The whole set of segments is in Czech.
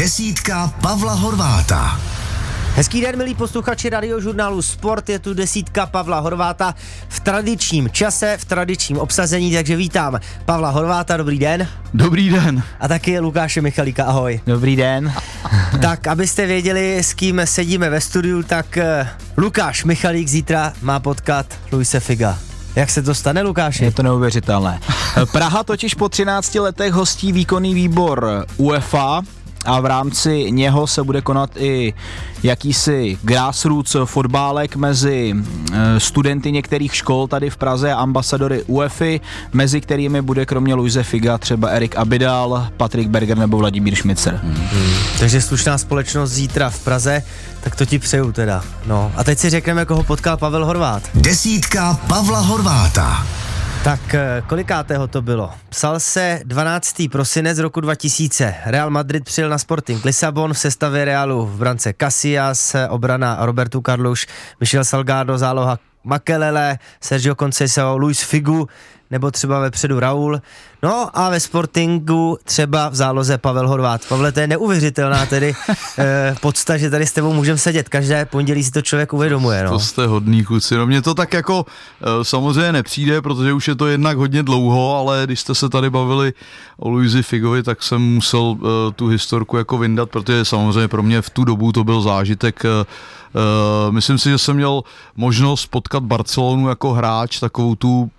Desítka Pavla Horváta. Hezký den, milí posluchači radiožurnálu Sport, je tu desítka Pavla Horváta v tradičním čase, v tradičním obsazení, takže vítám Pavla Horváta, dobrý den. Dobrý den. A taky Lukáše Michalíka, ahoj. Dobrý den. Tak, abyste věděli, s kým sedíme ve studiu, tak Lukáš Michalík zítra má potkat Luise Figa. Jak se to stane, Lukáši? Je to neuvěřitelné. Praha totiž po 13 letech hostí výkonný výbor UEFA a v rámci něho se bude konat i jakýsi grassroots fotbálek mezi studenty některých škol tady v Praze a ambasadory UEFA, mezi kterými bude kromě Luise Figa třeba Erik Abidal, Patrik Berger nebo Vladimír Šmicer. Takže slušná společnost zítra v Praze, tak to ti přeju teda. No a teď si řekneme, koho potkal Pavel Horvát. Desítka Pavla Horváta. Tak kolikátého to bylo? Psal se 12. prosinec roku 2000. Real Madrid přijel na Sporting Lisabon v sestavě Realu v brance Casillas, obrana Roberto Carlos, Michel Salgado, záloha Makelele, Sergio Conceição, Luis Figu nebo třeba vepředu Raúl. No a ve Sportingu třeba v záloze Pavel Horvát. Pavle, to je neuvěřitelná tedy podsta, že tady s tebou můžeme sedět. Každé pondělí si to člověk uvědomuje. No. To jste hodný kluci. No mně to tak jako samozřejmě nepřijde, protože už je to jednak hodně dlouho, ale když jste se tady bavili o Luisi Figovi, tak jsem musel tu historku jako vyndat, protože samozřejmě pro mě v tu dobu to byl zážitek. Myslím si, že jsem měl možnost potkat Barcelonu jako hráč, takovou tu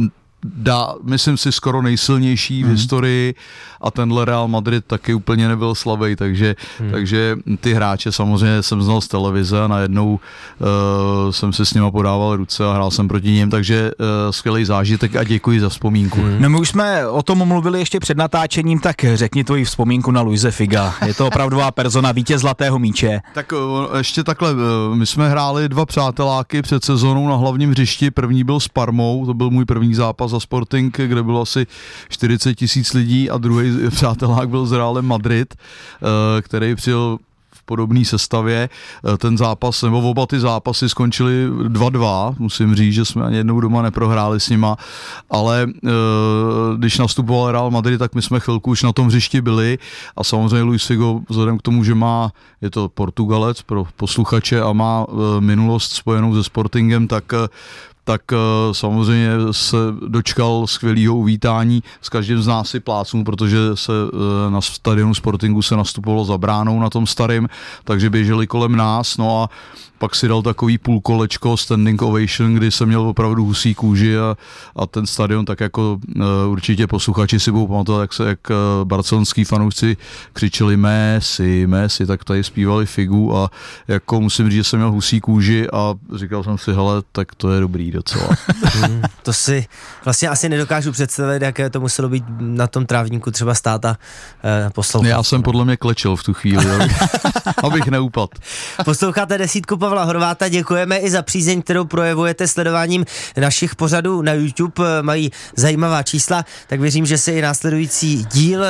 myslím si skoro nejsilnější v historii a tenhle Real Madrid taky úplně nebyl slabý, takže ty hráče samozřejmě jsem znal z televize a najednou jsem si s nima podával ruce a hrál jsem proti nim, takže skvělý zážitek a děkuji za vzpomínku. No my už jsme o tom mluvili ještě před natáčením, tak řekni tvoji vzpomínku na Luise Figa. Je to opravdová persona, vítěz Zlatého míče. Tak ještě takhle, my jsme hráli 2 přáteláky před sezónou na hlavním hřišti, první byl s Parmou, to byl můj první zápas za Sporting, kde bylo asi 40 000 lidí a druhý přátelák byl s Realem Madrid, který přijel v podobné sestavě. Ten zápas, nebo oba ty zápasy skončily 2-2, musím říct, že jsme ani jednou doma neprohráli s nima, ale když nastupoval Real Madrid, tak my jsme chvilku už na tom hřišti byli a samozřejmě Luis Figo, vzhledem k tomu, že je to Portugalec pro posluchače a má minulost spojenou se Sportingem, tak samozřejmě se dočkal skvělého uvítání. S každým z nás si plácnul, protože se na stadionu Sportingu se nastupovalo za bránou na tom starým, takže běželi kolem nás, no a pak si dal takový půlkolečko standing ovation, kdy jsem měl opravdu husí kůži a ten stadion, tak jako určitě posluchači si budou pamatovat, jak barcelonský fanoušci křičeli Messi, Messi, tak tady zpívali Figu a jako musím říct, že jsem měl husí kůži a říkal jsem si, hele, tak to je dobrý docela. To si vlastně asi nedokážu představit, jaké to muselo být na tom trávníku třeba stát a poslouchat. Já jsem podle mě klečel v tu chvíli, abych neupadl. Posloucháte desítku Pavla Horváta, děkujeme i za přízeň, kterou projevujete sledováním našich pořadů na YouTube, mají zajímavá čísla, tak věřím, že si i následující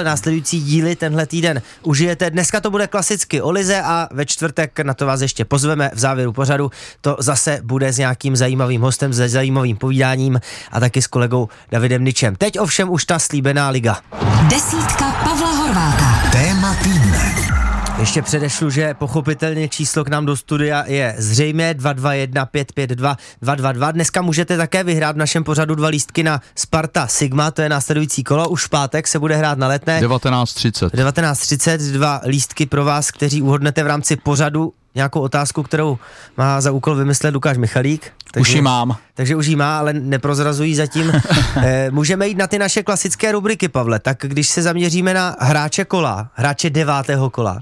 díly tenhle týden užijete. Dneska to bude klasicky o lize a ve čtvrtek na to vás ještě pozveme v závěru pořadu, to zase bude s nějakým zajímavým hostem, se zajímavým povídáním a taky s kolegou Davidem Ničem. Teď ovšem už ta slíbená liga. Desítka Pavla Horváta. Téma týdne. Ještě předešlu, že pochopitelně číslo k nám do studia je zřejmě 221 552 222. Dneska můžete také vyhrát v našem pořadu 2 lístky na Sparta Sigma, to je následující kolo, už v pátek se bude hrát na Letné. 19:30, 2 lístky pro vás, kteří uhodnete v rámci pořadu nějakou otázku, kterou má za úkol vymyslet Lukáš Michalík. Už ji mám. Takže už ji má, ale neprozrazují zatím. Můžeme jít na ty naše klasické rubriky, Pavle, tak když se zaměříme na hráče 9. kola.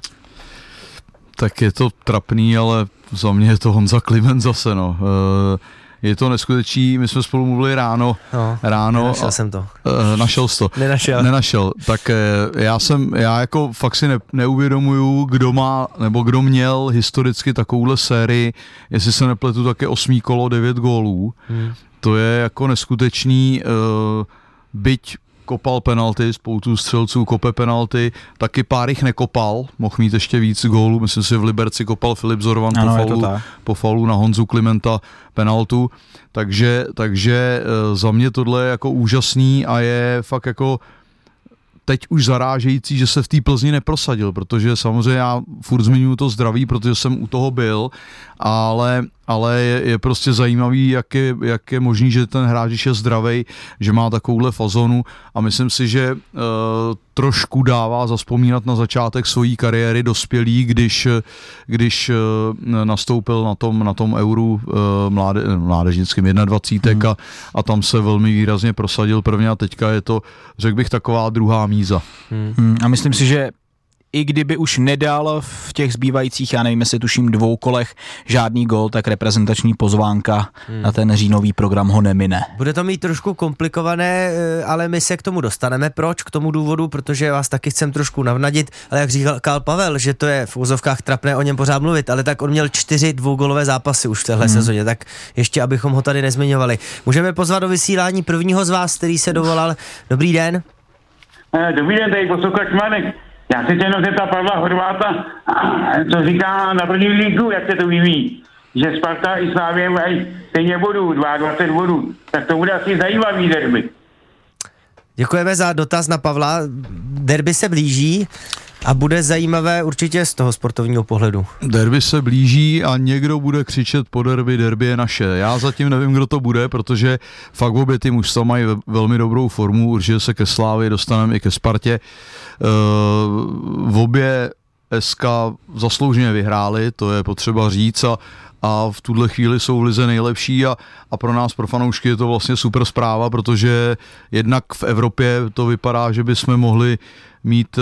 Tak je to trapný, ale za mě je to Honza Kliment zase, no. Je to neskutečný, my jsme spolu mluvili ráno. Nenašel jsem to. Našel jsi to. Nenašel. Tak já jako fakt si neuvědomuju, kdo měl historicky takovouhle sérii, jestli se nepletu, také 8. kolo, 9 gólů. To je jako neskutečný, byť kopal penalty, spoustu střelců kope penalty, taky pár jich nekopal, mohl mít ještě víc gólů, myslím si, že v Liberci kopal Filip Zorvan po faulu na Honzu Klimenta penaltu, takže za mě tohle je jako úžasný a je fakt jako teď už zarážející, že se v té Plzni neprosadil, protože samozřejmě já furt zmiňuji to zdraví, protože jsem u toho byl, ale je prostě zajímavý, jak je možný, že ten hráč je zdravej, že má takovouhle fazonu a myslím si, že trošku dává zazpomínat na začátek svojí kariéry dospělý, když nastoupil na tom Euru mládežnickým 21 a tam se velmi výrazně prosadil prvně a teďka je to, řekl bych, taková druhá míza. A myslím si, že i kdyby už nedal v těch zbývajících, já nevím, jestli tuším 2 kolech žádný gól, tak reprezentační pozvánka na ten říjnový program ho nemine. Bude to mít trošku komplikované, ale my se k tomu dostaneme. Proč? K tomu důvodu, protože vás taky chcem trošku navnadit, ale jak říkal Pavel, že to je v úzovkách trapné o něm pořád mluvit, ale tak on měl 4 dvougólové zápasy už v téhle sezóně, tak ještě abychom ho tady nezmiňovali. Můžeme pozvat do vysílání prvního z vás, který se dovolal. Dobrý den. Dobrý den, tady posluchač Marek. Já se chtěl zeptat Pavla Horváta, co říká na první ligu, jak se to vyvíjí. Že Sparta i Slavie mají stejně bodů, 22 bodů. Tak to bude asi zajímavý derby. Děkujeme za dotaz na Pavla. Derby se blíží a bude zajímavé určitě z toho sportovního pohledu. Derby se blíží a někdo bude křičet po derby je naše. Já zatím nevím, kdo to bude, protože fakt obě ty mužstva mají velmi dobrou formu, určitě se ke Slávii dostaneme i ke Spartě. V obě SK zaslouženě vyhráli, to je potřeba říct a v tuhle chvíli jsou v lize nejlepší a pro nás, pro fanoušky, je to vlastně super zpráva, protože jednak v Evropě to vypadá, že bychom mohli mít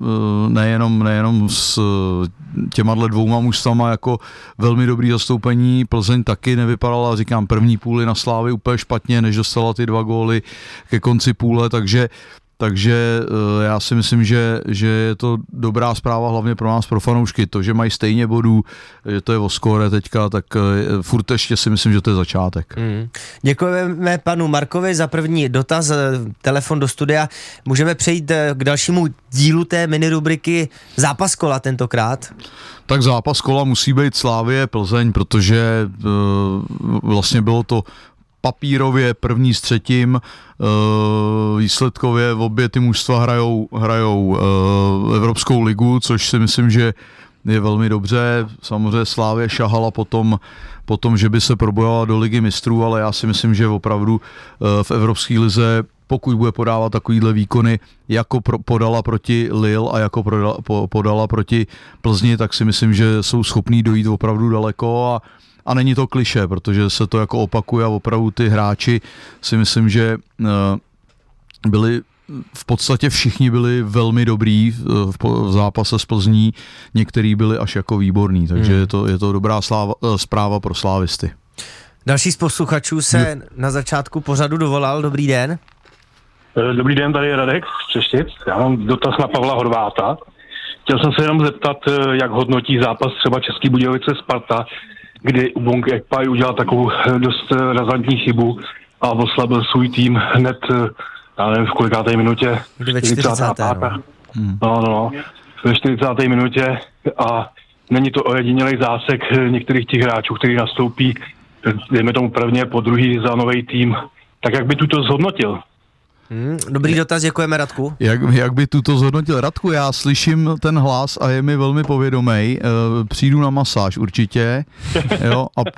nejenom s těma dvouma mužstvama jako velmi dobrý zastoupení. Plzeň taky nevypadala, říkám, první půli na Slávy úplně špatně, než dostala ty 2 góly ke konci půle, takže já si myslím, že je to dobrá zpráva hlavně pro nás, pro fanoušky. To, že mají stejně bodů, že to je o skóre teďka, tak furt ještě si myslím, že to je začátek. Děkujeme panu Markovi za první dotaz, telefon do studia. Můžeme přejít k dalšímu dílu té minirubriky Zápas kola tentokrát. Tak zápas kola musí být Slavie Plzeň, protože vlastně bylo to papírově první s třetím, výsledkově obě ty mužstva hrajou Evropskou ligu, což si myslím, že je velmi dobře. Samozřejmě Slavie šahala potom, že by se probojovala do Ligy mistrů, ale já si myslím, že opravdu v Evropské lize, pokud bude podávat takovýhle výkony, jako podala proti Lille a jako podala proti Plzni, tak si myslím, že jsou schopní dojít opravdu daleko a není to klišé, protože se to jako opakuje a opravdu ty hráči si myslím, že byli v podstatě všichni byli velmi dobrý v zápase s Plzní, některý byli až jako výborný, takže je to dobrá zpráva pro slávisty. Další z posluchačů se na začátku pořadu dovolal. Dobrý den. Dobrý den, tady je Radek z Třeštic. Já mám dotaz na Pavla Horváta. Chtěl jsem se jenom zeptat, jak hodnotí zápas třeba Český Budějovice Sparta, kdy Ubong Ekpaj udělal takovou dost razantní chybu a oslabil svůj tým hned, já nevím, v kolikáté minutě. Ve 40. No. Ve 40. minutě a není to ojedinělej zásek některých těch hráčů, který nastoupí, dejme tomu prvně, po druhý za nový tým. Tak jak by tu to zhodnotil? Dobrý dotaz, děkujeme Radku. Jak by tu to zhodnotil? Radku, já slyším ten hlas a je mi velmi povědomej. Přijdu na masáž určitě, jo, a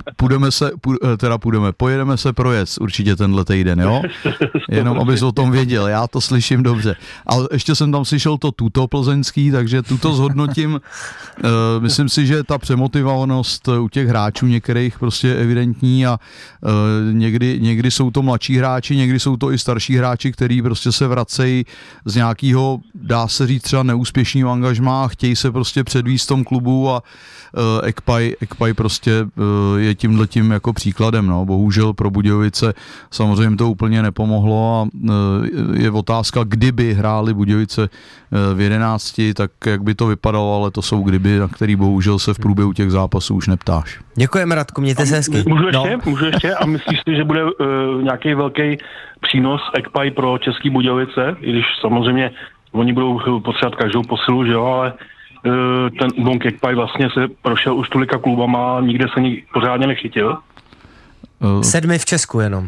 pojedeme se projet určitě tenhle týden, jo. Jenom abys o tom věděl, já to slyším dobře. Ale ještě jsem tam slyšel to tuto plzeňský, takže tuto zhodnotím. Myslím si, že ta přemotivovanost u těch hráčů některých prostě je evidentní a někdy jsou to mladší hráči, někdy jsou to i starší hráči, který prostě se vracejí z nějakého, dá se říct, třeba neúspěšného angažmá a chtějí se prostě předvíst v tom klubu a Ekpaj prostě je tímhletím jako příkladem, no. Bohužel pro Budějovice samozřejmě to úplně nepomohlo a je otázka, kdyby hráli Budějovice v 11, tak jak by to vypadalo, ale to jsou kdyby, na který bohužel se v průběhu těch zápasů už neptáš. Děkujeme, Radku, mějte se hezky. Můžu ještě a myslíš si, že bude nějaký velký přínos Ekpaj pro Český Budějovice, i když samozřejmě oni budou potřebovat každou posilu, že jo, ale ten Ubong Ekpaj vlastně se prošel už tolika klubama a nikde se pořádně nechytil. 7 v Česku jenom.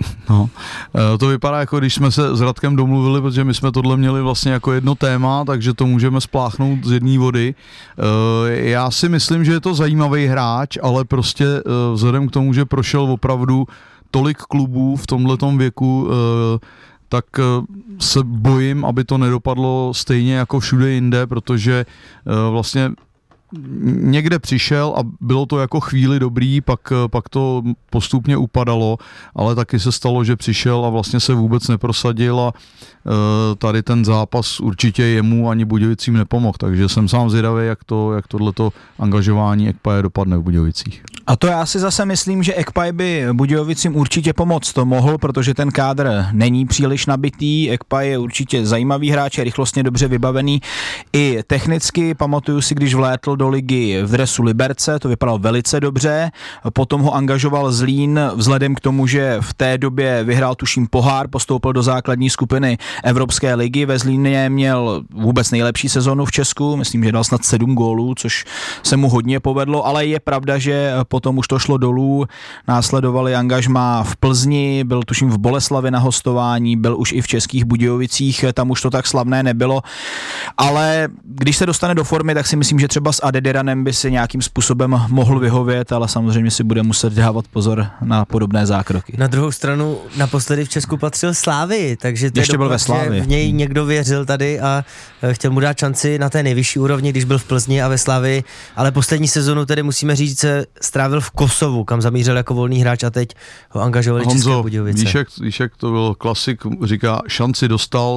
No, to vypadá jako když jsme se s Radkem domluvili, protože my jsme tohle měli vlastně jako jedno téma, takže to můžeme spláchnout z jedné vody. Já si myslím, že je to zajímavý hráč, ale prostě vzhledem k tomu, že prošel opravdu tolik klubů v tomhletom věku, tak se bojím, aby to nedopadlo stejně jako všude jinde, protože vlastně někde přišel a bylo to jako chvíli dobrý, pak to postupně upadalo, ale taky se stalo, že přišel a vlastně se vůbec neprosadil a tady ten zápas určitě jemu ani Budějovicím nepomohl, takže jsem sám zvědavý, jak tohleto angažování Ekpaje dopadne v Budějovicích. A to já si zase myslím, že Ekpaj by Budějovicím určitě pomoct to mohl, protože ten kádr není příliš nabitý, Ekpaj je určitě zajímavý hráč, je rychlostně dobře vybavený i technicky, pamatuju si, když vlétl do ligy v dresu Liberce, to vypadalo velice dobře, potom ho angažoval Zlín vzhledem k tomu, že v té době vyhrál tuším pohár, postoupil do základní skupiny Evropské ligy, ve Zlíně měl vůbec nejlepší sezonu v Česku, myslím, že dal snad 7 gólů, což se mu hodně povedlo, ale je pravda, že potom už to šlo dolů, následovali angažmá v Plzni, byl tuším v Boleslavi na hostování, byl už i v Českých Budějovicích, tam už to tak slavné nebylo, ale když se dostane do formy, tak si myslím, že třeba s Adediranem by si nějakým způsobem mohl vyhovět, ale samozřejmě si bude muset dávat pozor na podobné zákroky. Na druhou stranu naposledy v Česku patřil Slávii, takže ještě byl ve Slávii. V něj někdo věřil tady a chtěl mu dát šanci na té nejvyšší úrovni, když byl v Plzni a ve Slávii, ale poslední sezonu tedy musíme říct, se strávil v Kosovu, kam zamířil jako volný hráč a teď ho angažovali České Budějovice. Víš, jak to byl klasik, říká, šanci dostal.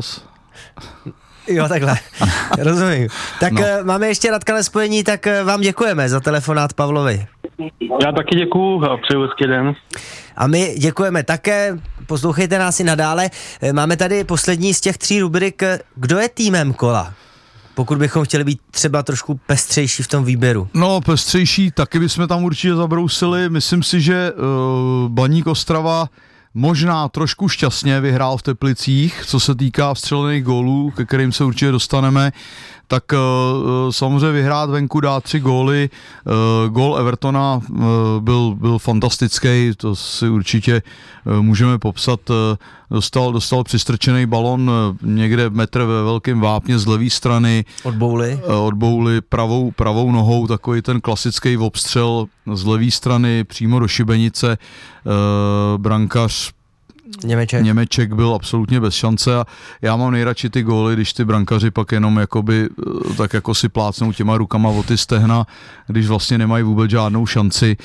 Jo, takhle, rozumím. Tak máme ještě Radka na spojení, tak vám děkujeme za telefonát Pavlovi. Já taky děkuju a přeju hezký den. A my děkujeme také, poslouchejte nás i nadále. Máme tady poslední z těch 3 rubrik, kdo je týmem kola? Pokud bychom chtěli být třeba trošku pestřejší v tom výběru. No, pestřejší, taky bychom tam určitě zabrousili. Myslím si, že Baník Ostrava možná trošku šťastně vyhrál v Teplicích, co se týká vstřelených gólů, ke kterým se určitě dostaneme, tak samozřejmě vyhrát venku, dát 3 góly. Gól Evertona byl fantastický, to si určitě můžeme popsat. Dostal přistrčený balon někde metr ve velkém vápně z levé strany. Od bouly pravou nohou, takový ten klasický obstřel z levé strany přímo do šibenice. Brankář Němeček byl absolutně bez šance a já mám nejradši ty góly, když ty brankaři pak jenom jakoby, tak jako si plácnou těma rukama o ty stehna, když vlastně nemají vůbec žádnou šanci.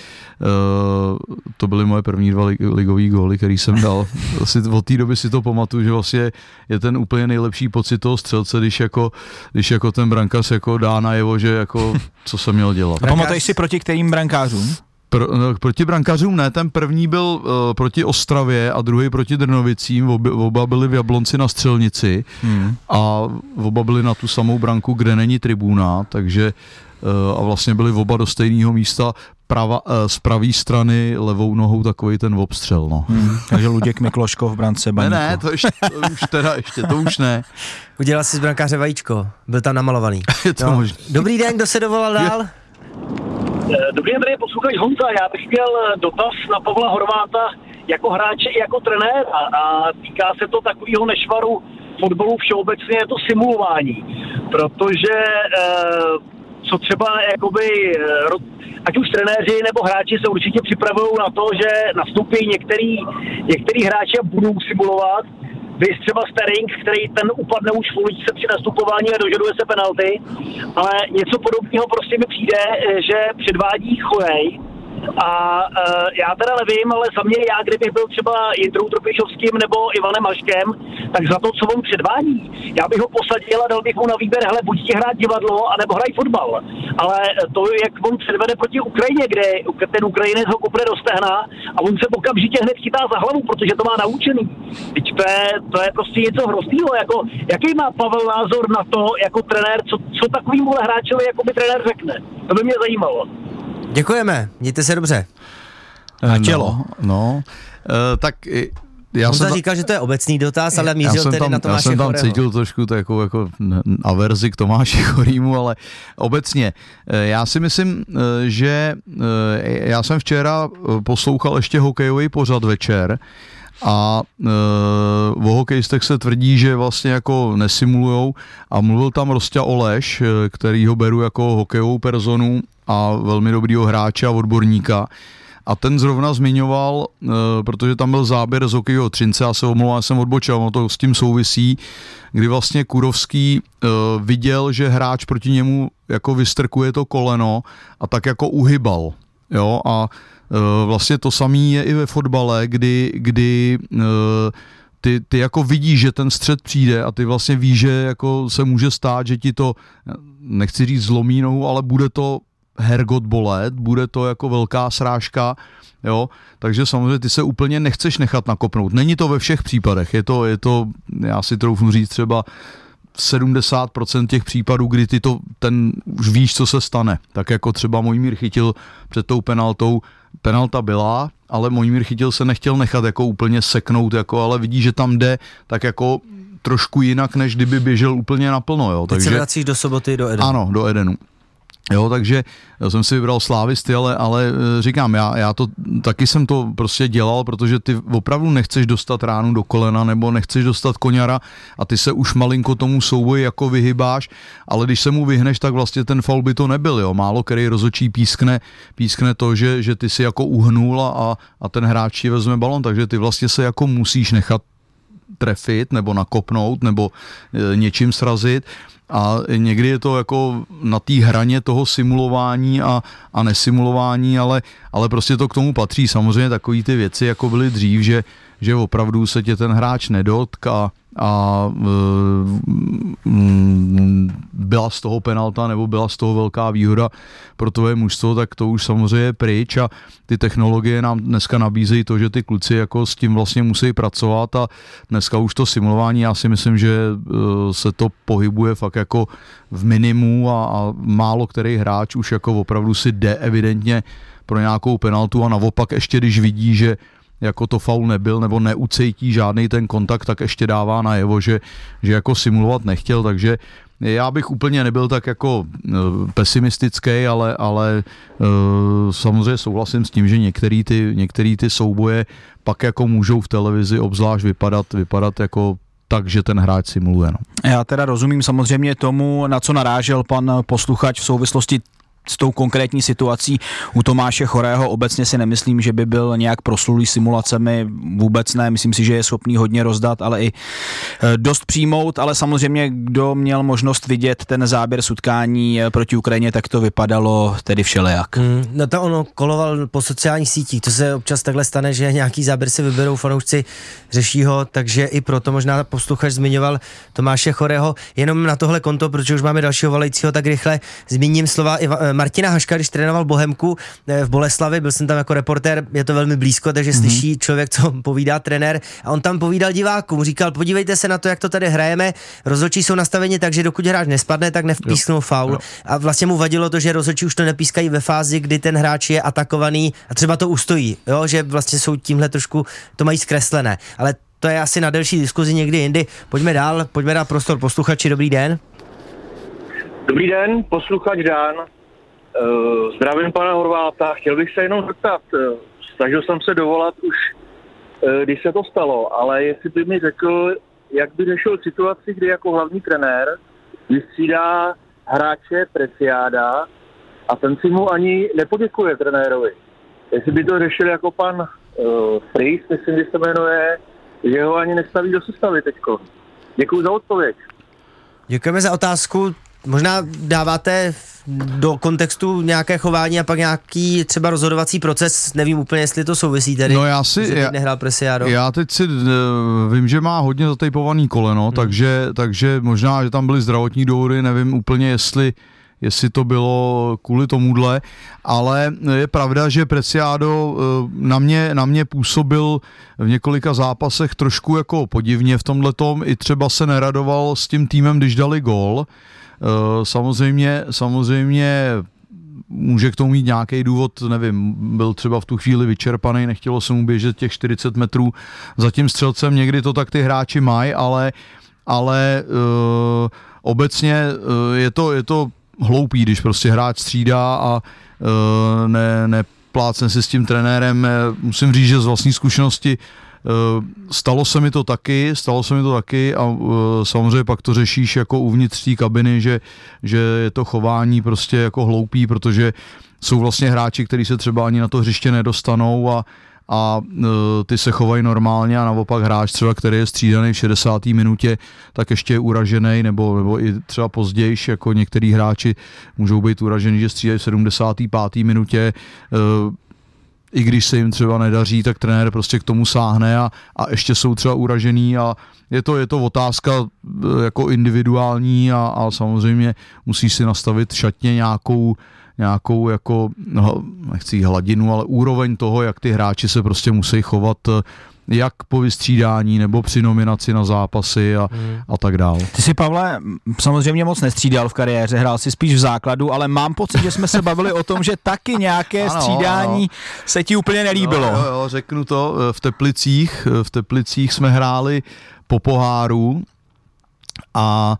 To byly moje první 2 ligový góly, který jsem dal. Od té doby si to pamatuju, že vlastně je ten úplně nejlepší pocit toho střelce, když jako ten brankař jako dá najevo, že jako co jsem měl dělat. A pamatuješ si proti kterým brankářům? Proti brankařům ne, ten první byl proti Ostravě a druhý proti Drnovicím, oba byli v Jablonci na střelnici a oba byli na tu samou branku, kde není tribuna, takže a vlastně byli oba do stejného místa, z pravé strany levou nohou takový ten obstřel. No. Takže Luděk Mikloško v brance Baníku. Ne, to už ne. Udělal si z brankáře vajíčko, byl tam namalovaný. Je to možné. Dobrý den, kdo se dovolal dál? Dobrý den, tady je posluchač Honza. Já bych měl dotaz na Pavla Horváta jako hráče i jako trenéra a týká se to takového nešvaru fotbalu všeobecně, je to simulování, protože co třeba jakoby, ať už trenéři nebo hráči se určitě připravují na to, že nastoupí některý hráči a budou simulovat. Vys třeba Sterling, který ten upadne už v uličce při nastupování a dožaduje se penalty, ale něco podobného prostě mi přijde, že předvádí Chojej a já teda nevím, ale za mě já, kdybych byl třeba Jindrou Trpišovským nebo Ivanem Haškem, tak za to, co on předvádí, já bych ho posadil a dal bych mu na výběr, hele, buď ti hrát divadlo, anebo hraj fotbal. Ale to, jak on předvede proti Ukrajině, kde ten Ukrajinec ho kopne do stehna a on se okamžitě hned chytá za hlavu, protože to má naučený. Teď to je prostě něco hroznýho, jako, jaký má Pavel názor na to, jako trenér, co takovýmu hráčovi jako by trenér řekne. To by mě zajímalo. Děkujeme, mějte se dobře. Na tělo. Tak já jsem říkal, že to je obecný dotaz, ale mířil tedy na Tomáše Choreho. Já jsem tam cítil trošku takovou jako averzi k Tomáši Chorému, ale obecně. Já si myslím, že já jsem včera poslouchal ještě hokejový pořad večer a o hokejistech se tvrdí, že vlastně jako nesimulujou a mluvil tam Rosťa Oleš, který ho beru jako hokejovou personu a velmi dobrýho hráče a odborníka. A ten zrovna zmiňoval, protože tam byl záběr z hokejového Třince, já se omlouvám, jsem odbočil, ono to s tím souvisí, kdy vlastně Kurovský viděl, že hráč proti němu jako vystrkuje to koleno a tak jako uhybal. Jo? A vlastně to samé je i ve fotbale, kdy ty jako vidíš, že ten střed přijde a ty vlastně víš, že jako se může stát, že ti to, nechci říct zlomí nohu, ale bude to hergot bolet, bude to jako velká srážka, jo, takže samozřejmě ty se úplně nechceš nechat nakopnout. Není to ve všech případech, je to já si troufnu říct třeba 70% těch případů, kdy ty ten už víš, co se stane. Tak jako třeba Mojmír Chytil před tou penaltou, penalta byla, ale Mojmír Chytil se nechtěl nechat jako úplně seknout, jako, ale vidí, že tam jde tak jako trošku jinak, než kdyby běžel úplně naplno. Jo. Teď se vracíš do Soboty do Edenu. Ano, do Edenu. Jo, takže já jsem si vybral Slávisty, ale říkám, já to taky jsem to prostě dělal, protože ty opravdu nechceš dostat ránu do kolena nebo nechceš dostat koňara a ty se už malinko tomu souboji jako vyhybáš, ale když se mu vyhneš, tak vlastně ten faul by to nebyl, jo. Málo který rozhodčí pískne to, že ty si jako uhnul a ten hráč ti vezme balon, takže ty vlastně se jako musíš nechat trefit nebo nakopnout nebo něčím srazit. A někdy je to jako na té hraně toho simulování a nesimulování, ale prostě to k tomu patří. Samozřejmě takový ty věci, jako byly dřív, že opravdu se tě ten hráč nedotk a byla z toho penalta nebo byla z toho velká výhoda pro tvoje mužstvo, tak to už samozřejmě je pryč a ty technologie nám dneska nabízejí to, že ty kluci jako s tím vlastně musí pracovat a dneska už to simulování, já si myslím, že se to pohybuje fakt jako v minimu a málo který hráč už jako opravdu si jde evidentně pro nějakou penaltu a naopak ještě když vidí, že jako to faul nebyl, nebo neucejtí žádný ten kontakt, tak ještě dává najevo, že jako simulovat nechtěl, takže já bych úplně nebyl tak jako pesimistický, ale samozřejmě souhlasím s tím, že některý ty souboje pak jako můžou v televizi obzvlášť vypadat jako tak, že ten hráč simuluje. No. Já teda rozumím samozřejmě tomu, na co narážel pan posluchač v souvislosti s tou konkrétní situací u Tomáše Chorého. Obecně si nemyslím, že by byl nějak proslulý simulacemi, vůbec ne, myslím si, že je schopný hodně rozdat, ale i dost přijmout, ale samozřejmě, kdo měl možnost vidět ten záběr z utkání proti Ukrajině, tak to vypadalo tedy všelijak. No to ono koloval po sociálních sítích, to se občas takhle stane, že nějaký záběr si vyberou fanoušci, řeší ho, takže i proto možná posluchač zmiňoval Tomáše Chorého. Jenom na tohle konto, protože už máme dalšího volajícího, tak rychle zmíním slova Martina Haška, když trénoval Bohemku v Boleslavi, byl jsem tam jako reportér, je to velmi blízko, takže slyší člověk, co povídá trenér, a on tam povídal divákům, říkal, podívejte se na to, jak to tady hrajeme, rozhodčí jsou nastaveni tak, že dokud hráč nespadne, tak nevpísknou faul. A vlastně mu vadilo to, že rozhodčí už to nepískají ve fázi, kdy ten hráč je atakovaný a třeba to ustojí, jo, že vlastně jsou tímhle trošku, to mají zkreslené, ale to je asi na delší diskuzi někdy jindy. Pojďme dál prostor posluchači, dobrý den. Dobrý den, posluchač Dan. Zdravím pana Horváta, chtěl bych se jenom zeptat, snažil jsem se dovolat už, když se to stalo, ale jestli by mi řekl, jak by řešil situaci, kdy jako hlavní trenér vystřídá hráče Preciáda a ten si mu ani nepoděkuje trenérovi. Jestli by to řešil jako pan Fries, myslím, že se jmenuje, že ho ani nestaví do sestavy teďko. Děkuji za odpověď. Děkujeme za otázku. Možná dáváte do kontextu nějaké chování a pak nějaký třeba rozhodovací proces, nevím úplně, jestli to souvisí tedy. No nehrál Preciado. Já teď si vím, že má hodně zatejpovaný koleno, takže možná, že tam byly zdravotní důvody, nevím úplně, jestli to bylo kvůli tomuhle, ale je pravda, že Preciado na mě působil v několika zápasech trošku jako podivně v tomhletom, i třeba se neradoval s tím týmem, když dali gól. Samozřejmě může k tomu mít nějaký důvod, nevím, byl třeba v tu chvíli vyčerpaný, nechtělo se mu běžet těch 40 metrů za tím střelcem, někdy to tak ty hráči mají, ale obecně je to hloupý, když prostě hráč střídá a neplácne si s tím trenérem. Musím říct, že z vlastní zkušenosti stalo se mi to taky a samozřejmě pak to řešíš jako uvnitř té kabiny, že je to chování prostě jako hloupý, protože jsou vlastně hráči, kteří se třeba ani na to hřiště nedostanou a ty se chovají normálně a naopak hráč třeba, který je střídaný v 60. minutě, tak ještě je uražený, nebo i třeba později, jako některý hráči můžou být uražený, že střídají v 75. minutě, i když se jim třeba nedaří, tak trenér prostě k tomu sáhne a ještě jsou třeba uražený a je to otázka jako individuální a samozřejmě musíš si nastavit šatně nějakou jako, nechci hladinu, ale úroveň toho, jak ty hráči se prostě musí chovat jak po vystřídání nebo při nominaci na zápasy a tak dále. Ty si, Pavle, samozřejmě moc nestřídal v kariéře, hrál si spíš v základu, ale mám pocit, že jsme se bavili o tom, že taky nějaké střídání se ti úplně nelíbilo. Jo, řeknu to, v Teplicích jsme hráli po poháru a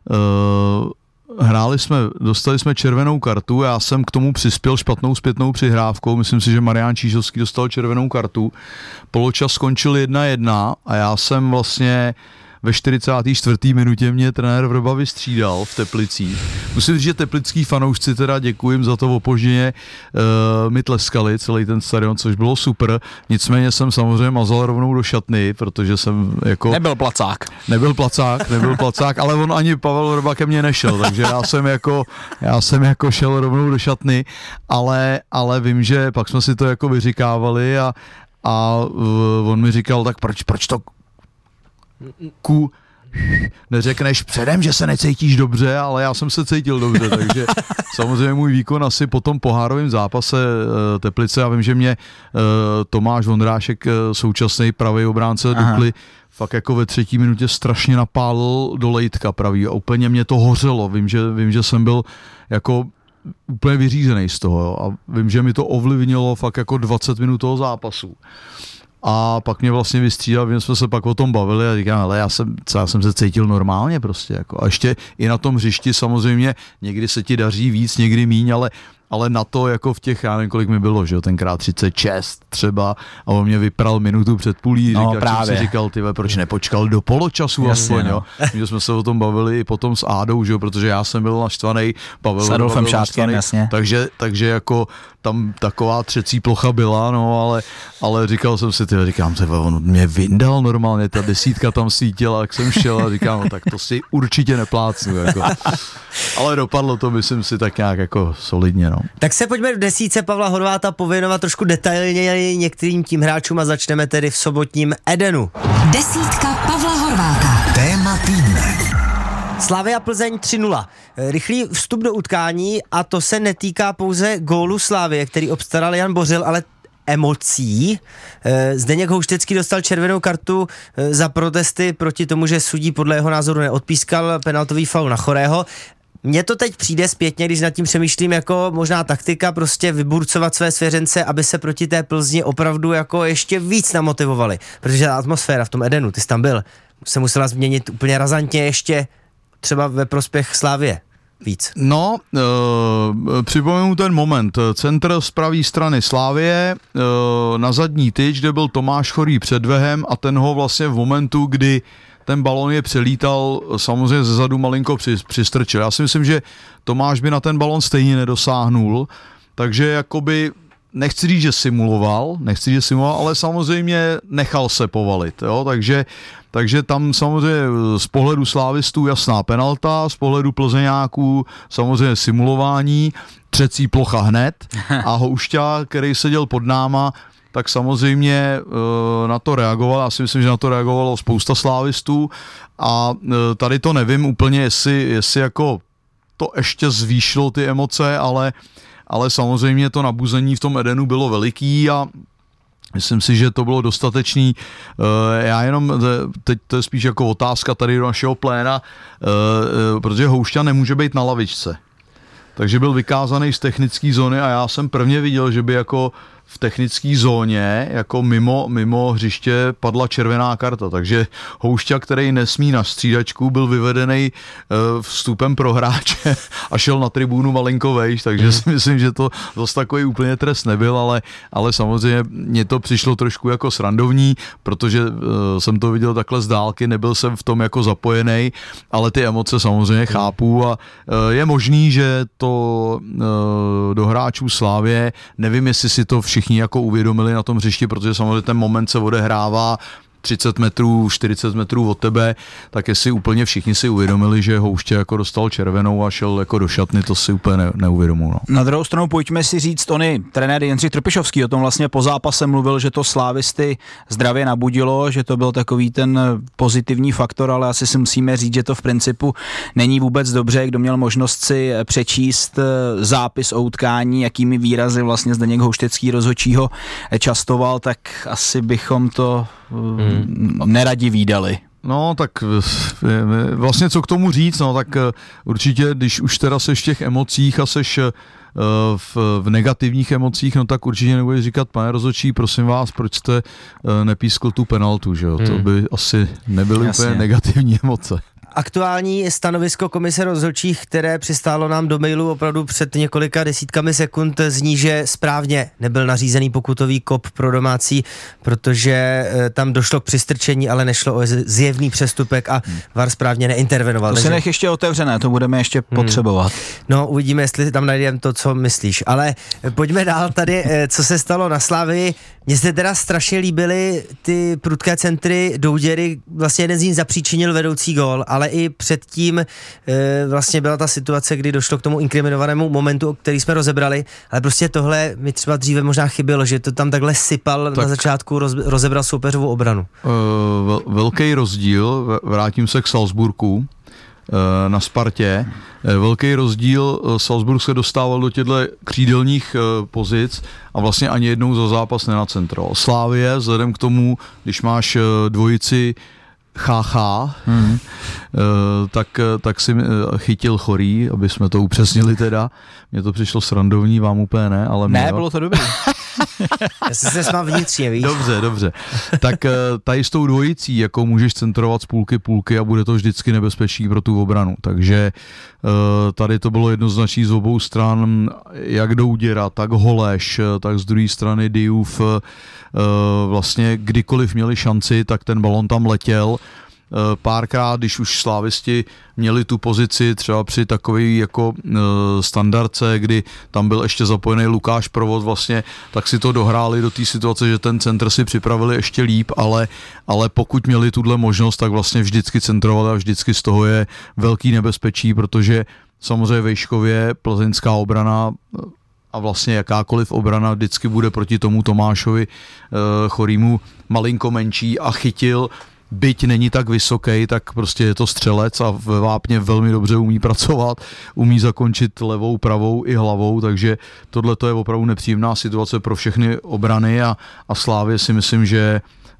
dostali jsme červenou kartu, já jsem k tomu přispěl špatnou zpětnou přihrávkou, myslím si, že Marián Čížovský dostal červenou kartu, poločas skončil 1-1 a já jsem vlastně ve 44. minutě mě trenér Vrba vystřídal v Teplicích. Musím říct, že teplický fanoušci, teda děkuji za to opožděně, mi tleskali celý ten stadion, což bylo super. Nicméně jsem samozřejmě mazal rovnou do šatny, protože jsem jako... Nebyl placák, ale on ani Pavel Vrba ke mně nešel, takže já jsem jako šel rovnou do šatny, ale vím, že pak jsme si to jako vyříkávali a on mi říkal, tak proč to neřekneš předem, že se necítíš dobře, ale já jsem se cítil dobře, takže samozřejmě můj výkon asi po tom pohárovém zápase Teplice, já vím, že mě Tomáš Vondrášek, současný pravý obránce Dukly, fakt jako ve 3. minutě strašně napálil do lejtka pravý a úplně mě to hořelo, vím, že jsem byl jako úplně vyřízený z toho, jo? A vím, že mi to ovlivnilo fakt jako 20 minut toho zápasu. A pak mě vlastně vystřídal, my jsme se pak o tom bavili a říkám, ale já jsem se cítil normálně prostě. Jako. A ještě i na tom hřišti samozřejmě někdy se ti daří víc, někdy míň, ale na to jako v těch, já nevím, kolik mi bylo, že jo, tenkrát 36 třeba a on mě vypral minutu před půlí, jsem si říkal, proč nepočkal do poločasu aspoň, jo. Že jsme se o tom bavili i potom s Ádou, že jo, protože já jsem byl naštvanej, Pavel s Adolfem Šátkem, jasně. Takže jako tam taková třecí plocha byla, no, ale říkal jsem si, on mě vyndal normálně, ta 10 tam svítila, jak jsem šel a říkám, no, tak to si určitě neplácnu, jako. Ale dopadlo to, myslím si, tak nějak jako solidně, no. Tak se pojďme do 10 Pavla Horváta pověnovat trošku detailně některým tím hráčům a začneme tedy v sobotním Edenu. 10 Pavla Horváta. Téma týdne. Slavia Plzeň 3-0. Rychlý vstup do utkání a to se netýká pouze gólu Slavie, který obstaral Jan Bořil, ale emocí. Zdeněk Houštecký dostal červenou kartu za protesty proti tomu, že sudí podle jeho názoru neodpískal penaltový faul na Chorého. Mně to teď přijde zpětně, když nad tím přemýšlím, jako možná taktika prostě vyburcovat své svěřence, aby se proti té Plzni opravdu jako ještě víc namotivovali. Protože ta atmosféra v tom Edenu, ty jsi tam byl, se musela změnit úplně razantně ještě třeba ve prospěch Slavie víc. No, připomenu ten moment. Centr z pravé strany Slavie, na zadní tyč, kde byl Tomáš Chorý před dvehem a ten ho vlastně v momentu, kdy ten balon je přelítal, samozřejmě zezadu malinko přistrčil. Já si myslím, že Tomáš by na ten balon stejně nedosáhnul, takže jakoby nechci říct, že simuloval, ale samozřejmě nechal se povalit, jo? Takže tam samozřejmě z pohledu slávistů jasná penalta, z pohledu plzeňáků samozřejmě simulování, třecí plocha hned a Houšťa, který seděl pod náma, tak samozřejmě na to reagoval, já si myslím, že na to reagovalo spousta slávistů a tady to nevím úplně, jestli jako to ještě zvýšilo ty emoce, ale samozřejmě to nabuzení v tom Edenu bylo veliký a myslím si, že to bylo dostatečný. Já jenom, teď to je spíš jako otázka tady do našeho pléna, protože Houšťa nemůže být na lavičce. Takže byl vykázaný z technické zóny a já jsem prvně viděl, že by jako v technické zóně, jako mimo hřiště padla červená karta, takže Houšťa, který nesmí na střídačku, byl vyvedený vstupem pro hráče a šel na tribúnu malinko vejš, takže si myslím, že to zase takový úplně trest nebyl, ale samozřejmě mně to přišlo trošku jako srandovní, protože jsem to viděl takhle z dálky, nebyl jsem v tom jako zapojený, ale ty emoce samozřejmě chápu a je možný, že to do hráčů Slávie, nevím, jestli si to všichni jako uvědomili na tom hřišti, protože samozřejmě ten moment se odehrává 30 metrů, 40 metrů od tebe, tak jestli úplně všichni si uvědomili, že Houště jako dostal červenou a šel jako do šatny, to si úplně neuvědomil. No. Na druhou stranu pojďme si říct, trenér Jindřich Trpišovský o tom vlastně po zápase mluvil, že to slávisty zdravě nabudilo, že to byl takový ten pozitivní faktor, ale asi si musíme říct, že to v principu není vůbec dobře. Kdo měl možnost si přečíst zápis o utkání, jakými výrazy vlastně Zdeněk Houštecký rozhodčího častoval, tak asi bychom to neradi vídali. No, tak vlastně co k tomu říct, no, tak určitě, když už teda seš v těch emocích a seš v negativních emocích, no tak určitě nebudeš říkat, pane rozhodčí, prosím vás, proč jste nepískl tu penaltu, že jo? To by asi nebyly úplně negativní emoce. Aktuální stanovisko komise rozhodčích, které přistálo nám do mailu opravdu před několika desítkami sekund, zní, že správně nebyl nařízený pokutový kop pro domácí, protože tam došlo k přistrčení, ale nešlo o zjevný přestupek a VAR správně neintervenoval. To si nech ještě otevřené, to budeme ještě potřebovat. No, uvidíme, jestli tam najdeme to, co myslíš. Ale pojďme dál tady, co se stalo na Slavii. Mně se teda strašně líbily ty prudké centry Douděry, vlastně jeden z nich zapříčinil vedoucí gól, ale i předtím vlastně byla ta situace, kdy došlo k tomu inkriminovanému momentu, který jsme rozebrali, ale prostě tohle mi třeba dříve možná chybělo, že to tam takhle sypal na začátku, rozebral soupeřovou obranu. Velký rozdíl, vrátím se k Salzburgu, na Spartě. Velký rozdíl, Salzburg se dostával do těchto křídelních pozic a vlastně ani jednou za zápas nenacentroval. Slavie, vzhledem k tomu, když máš dvojici HH, tak si chytil Chorý, aby jsme to upřesnili teda. Mně to přišlo srandovní, vám úplně ne, ale ne, bylo to dobrý. Já jsem se smál vnitřně, víš? Dobře. Tak tady s tou dvojicí, jako můžeš centrovat z půlky a bude to vždycky nebezpečí pro tu obranu. Takže tady to bylo jednoznačný z obou stran, jak Douděra, tak Holeš, tak z druhé strany Diouf, vlastně kdykoliv měli šanci, tak ten balon tam letěl. Párkrát, když už slávisti měli tu pozici třeba při takový jako standardce, kdy tam byl ještě zapojený Lukáš Provod vlastně, tak si to dohráli do té situace, že ten centr si připravili ještě líp, ale pokud měli tuhle možnost, tak vlastně vždycky centrovali a vždycky z toho je velký nebezpečí, protože samozřejmě Vejškově plzeňská obrana a vlastně jakákoliv obrana vždycky bude proti tomu Tomášovi Chorýmu malinko menší a Chytil, byť není tak vysoký, tak prostě je to střelec a ve vápně velmi dobře umí pracovat, umí zakončit levou, pravou i hlavou, takže tohle je opravdu nepříjemná situace pro všechny obrany a Slávě si myslím, že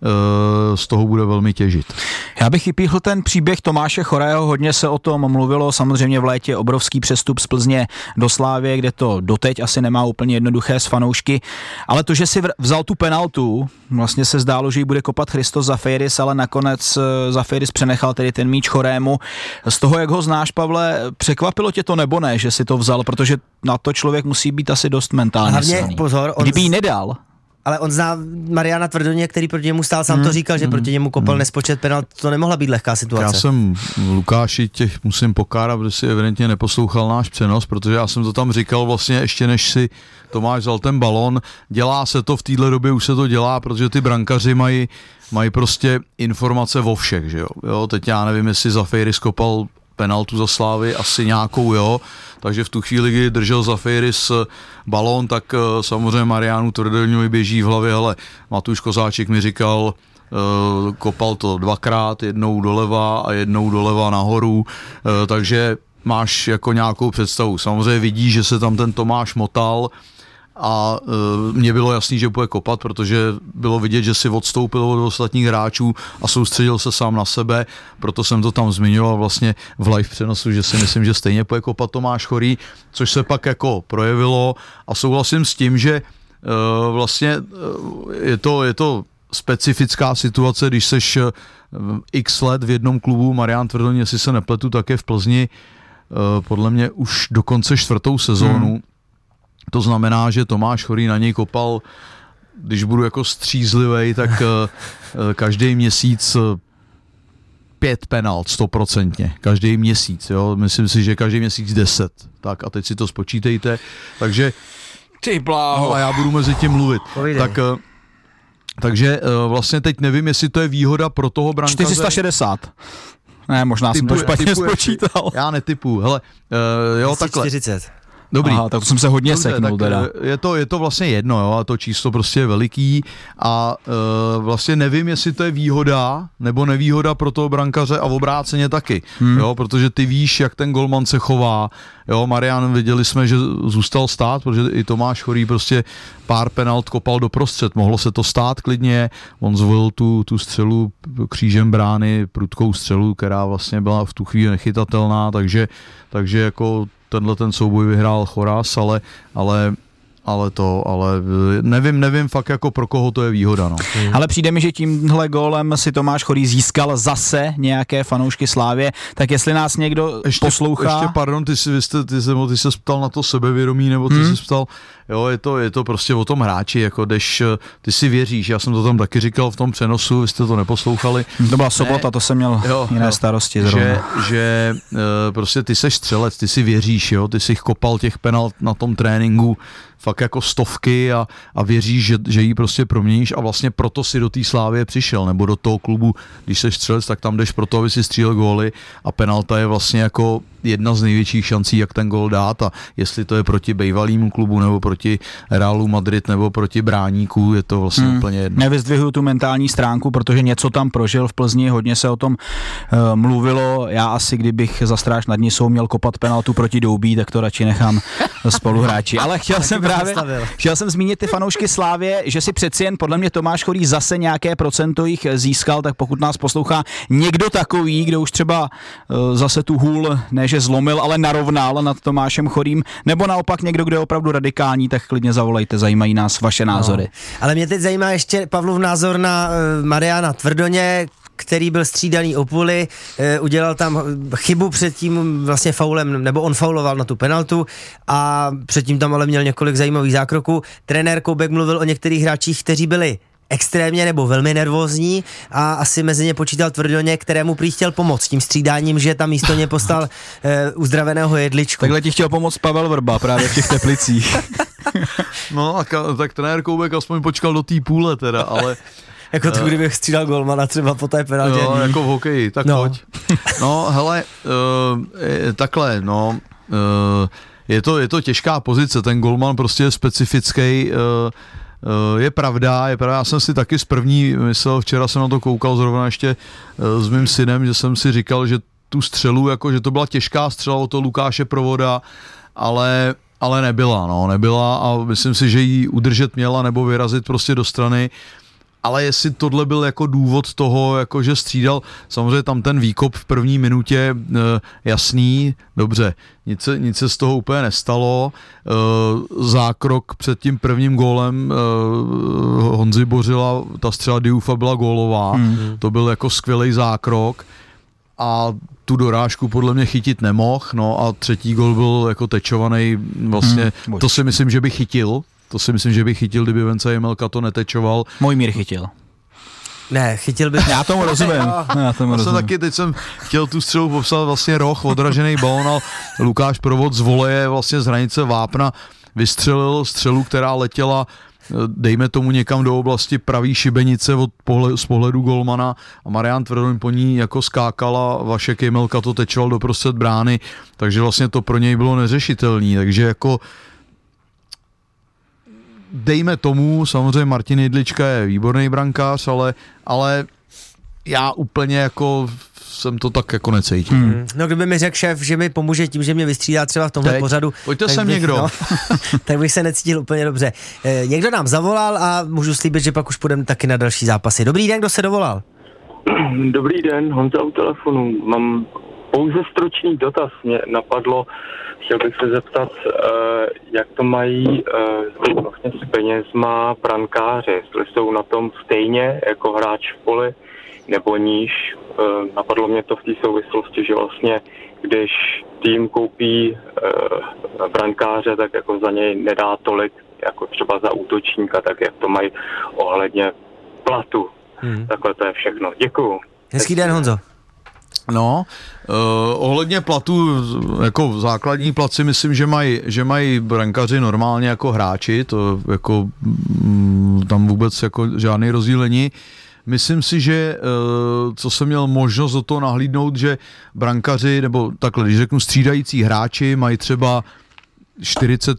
z toho bude velmi těžit. Já bych vypíchl ten příběh Tomáše Chorého, hodně se o tom mluvilo, samozřejmě v létě obrovský přestup z Plzně do Slávie, kde to doteď asi nemá úplně jednoduché s fanoušky, ale to, že si vzal tu penaltu, vlastně se zdálo, že ji bude kopat Christos Zafiris, ale nakonec Zafiris přenechal tedy ten míč Chorému. Z toho, jak ho znáš, Pavle, překvapilo tě to nebo ne, že si to vzal, protože na to člověk musí být asi dost mentálně silný. Pozor, kdyby ji nedal. Ale on zná Mariana Tvrdoně, který proti němu stál, sám to říkal, že proti němu kopal nespočet penalt, to nemohla být lehká situace. Já jsem Lukáši musím pokárat, protože si evidentně neposlouchal náš přenos, protože já jsem to tam říkal vlastně ještě než si Tomáš vzal ten balon. Dělá se to v téhle době, už se to dělá, protože ty brankaři mají prostě informace o všech, že jo. Teď já nevím, jestli Zafiris kopal penaltu za Slávy, asi nějakou, jo. Takže v tu chvíli, kdy držel Zafiris balón, tak samozřejmě Mariánu Tvrdoňovi běží v hlavě, hele, Matuš Kozáček mi říkal, kopal to dvakrát, jednou doleva a jednou doleva nahoru, takže máš jako nějakou představu. Samozřejmě vidí, že se tam ten Tomáš motal a mně bylo jasný, že bude kopat, protože bylo vidět, že si odstoupil od ostatních hráčů a soustředil se sám na sebe, proto jsem to tam zmiňoval vlastně v live přenosu, že si myslím, že stejně bude kopat Tomáš Chorý, což se pak jako projevilo a souhlasím s tím, že vlastně je to specifická situace, když seš x let v jednom klubu, Marián Tvrdoň, jestli se nepletu, také v Plzni, podle mě už dokonce 4. sezónu. To znamená, že Tomáš Chorý na něj kopal, když budu jako střízlivej, tak každý měsíc 5 penalt, 100%. Každý měsíc, jo. Myslím si, že každý měsíc 10. Tak a teď si to spočítejte. Takže ty bláho. A já budu mezi tím mluvit. Takže vlastně teď nevím, jestli to je výhoda pro toho brankáře. 460. Ne, možná jsem to špatně spočítal. Já netipuju. Hele, jo, takhle. 40. Dobrý. Aha, tak to jsem se hodně seknul teda. Je to vlastně jedno, jo, a to číslo prostě je veliký a vlastně nevím, jestli to je výhoda nebo nevýhoda pro toho brankaře a v obráceně taky, jo, protože ty víš, jak ten golman se chová, jo, Marián, viděli jsme, že zůstal stát, protože i Tomáš Chorý prostě pár penalt kopal doprostřed, mohlo se to stát klidně, on zvolil tu střelu křížem brány, prudkou střelu, která vlastně byla v tu chvíli nechytatelná, takže jako tenhle ten souboj vyhrál Choras, ale nevím fakt jako pro koho to je výhoda, no. Ale přijde mi, že tímhle gólem si Tomáš Chorý získal zase nějaké fanoušky Slávie, tak jestli nás někdo poslouchá... Ještě pardon, ty se ptal na to sebevědomí, nebo ty jsi ptal, jo, je to prostě o tom hráči, jako ty si věříš, já jsem to tam taky říkal v tom přenosu, vy jste to neposlouchali. To byla sobota, to jsem měl jiné starosti zrovna. Že prostě ty seš střelec, ty si věříš, jo, ty si kopal těch penalt na tom tréninku fakt jako stovky a věříš, že ji prostě proměníš a vlastně proto si do té Slávie přišel, nebo do toho klubu, když seš střelec, tak tam jdeš proto, aby si střílel góly a penalta je vlastně jako jedna z největších šancí, jak ten gól dát a jestli to je proti bejvalýmu klubu nebo proti Realu Madrid nebo proti Bráníku, je to vlastně úplně jedno. Nevyzdvihuju tu mentální stránku, protože něco tam prožil v Plzni, hodně se o tom mluvilo. Já asi, kdybych za Stráž nad Nisou měl kopat penaltu proti Doubí, tak to radši nechám spoluhráči. Ale chtěl jsem zmínit ty fanoušky Slávie, že si přeci jen podle mě Tomáš Chorý zase nějaké procento jich získal, tak pokud nás poslouchá někdo takový, kdo už třeba zase tu hůl neže zlomil, ale narovnal nad Tomášem Chorým, nebo naopak někdo, kdo je opravdu radikální, tak klidně zavolejte, zajímají nás vaše názory. No. Ale mě teď zajímá ještě Pavlův názor na Mariána Tvrdoně, který byl střídaný o půli, udělal tam chybu před tím vlastně faulem, nebo on fauloval na tu penaltu a předtím tam ale měl několik zajímavých zákroků. Trenér Koubek mluvil o některých hráčích, kteří byli extrémně nebo velmi nervózní a asi mezi ně počítal Tvrdoně, kterému prý chtěl pomoct tím střídáním, že tam místo něj postal uzdraveného Jedličku. Takhle ti chtěl pomoct Pavel Vrba právě v těch Teplicích. No tak trenér Koubek aspoň počkal do té půle teda, ale... Jako to, kdybych střídal golmana třeba po té penaltě. Jo, jako v hokeji, tak pojď. No, hele, takhle, no, je to těžká pozice, ten golman prostě je specifický, je pravda, já jsem si taky z první myslel, včera jsem na to koukal zrovna ještě s mým synem, že jsem si říkal, že tu střelu, jako, že to byla těžká střela od toho Lukáše Provoda, ale nebyla a myslím si, že ji udržet měla nebo vyrazit prostě do strany. Ale jestli tohle byl jako důvod toho, jako že střídal, samozřejmě tam ten výkop v první minutě, jasný, dobře, nic se z toho úplně nestalo, zákrok před tím prvním gólem Honzy Bořila, ta střela Diouffa byla gólová, to byl jako skvělý zákrok a tu dorážku podle mě chytit nemohl, no a třetí gól byl jako tečovaný, vlastně, to si myslím, že by chytil. Kdyby Vence Jemelka to netečoval. Mojmír chytil. Ne, chytil by... Já tomu rozumím. Taky teď jsem chtěl tu střelu popsat vlastně roh, odražený balon a Lukáš Provod z voleje vlastně z hranice vápna vystřelil střelu, která letěla dejme tomu někam do oblasti pravý šibenice z pohledu golmana a Marián Tvrdoň po ní jako skákala, Vašek Jemelka to tečoval doprostřed brány, takže vlastně to pro něj bylo neřešitelný, takže jako dejme tomu, samozřejmě Martin Jedlička je výborný brankář, ale já úplně jako jsem to tak jako necítím. No kdyby mi řekl šéf, že mi pomůže tím, že mě vystřídá třeba v tomhle pořadu. Pojďte sem někdo. No, tak bych se necítil úplně dobře. Někdo nám zavolal a můžu slíbit, že pak už půjdeme taky na další zápasy. Dobrý den, kdo se dovolal? Dobrý den, Honza u telefonu. Mám pouze stručný dotaz mě napadlo. Chtěl bych se zeptat, jak to mají vlastně s penězma brankáři, jestli jsou na tom stejně jako hráč v poli nebo níž. Napadlo mě to v té souvislosti, že vlastně když tým koupí brankáře, tak jako za něj nedá tolik jako třeba za útočníka, tak jak to mají ohledně platu. Takhle to je všechno. Děkuju. Hezký den, Honzo. No, ohledně platu, jako základní plat si myslím, že mají brankaři normálně jako hráči, to jako tam vůbec jako žádný rozdíl není. Myslím si, že co jsem měl možnost do toho nahlídnout, že brankaři, nebo takhle, když řeknu střídající hráči, mají třeba 40%,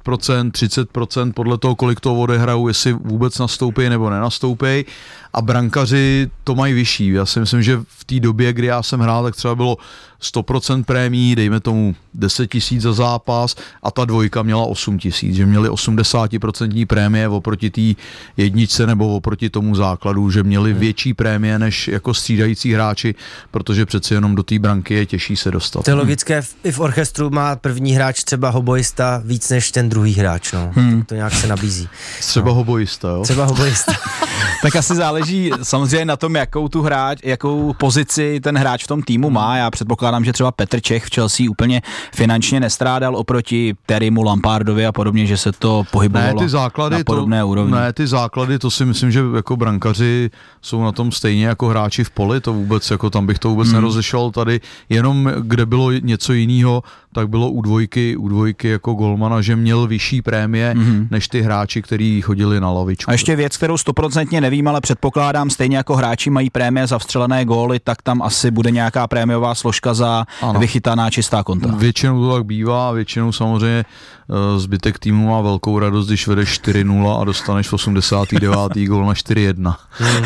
30% podle toho, kolik toho odehrajou, jestli vůbec nastoupí nebo nenastoupí, a brankaři to mají vyšší. Já si myslím, že v té době, kdy já jsem hrál, tak třeba bylo 100% prémií, dejme tomu 10 000 za zápas, a ta dvojka měla 8 000, že měli 80% prémie oproti té jedničce nebo oproti tomu základu, že měli větší prémie než jako střídající hráči, protože přeci jenom do té branky je těžší se dostat. To je logické, i v orchestru má první hráč třeba hoboista víc než ten druhý hráč, no. Tak to nějak se nabízí. Třeba hoboista, jo? Třeba hoboista. Tak asi záleží samozřejmě na tom, jakou pozici ten hráč v tom týmu má. Já předpokládám, že třeba Petr Čech v Chelsea úplně finančně nestrádal oproti Terrymu, Lampardovi a podobně, že se to pohybovalo na podobné úrovni. Ne, ty základy, to si myslím, že jako brankaři jsou na tom stejně jako hráči v poli, to vůbec, jako tam bych to vůbec nerozešel. Tady jenom, kde bylo něco jiného, tak bylo u dvojky jako golmana, že měl vyšší prémie než ty hráči, kteří chodili na lavičku. A ještě věc, kterou 100% nevím, ale předpokládám, stejně jako hráči mají prémie za vstřelené góly, tak tam asi bude nějaká prémiová složka za vychytaná čistá konta. Většinou to tak bývá, většinou samozřejmě zbytek týmu má velkou radost, když vedeš 4-0 a dostaneš v 89. gól na 4-1.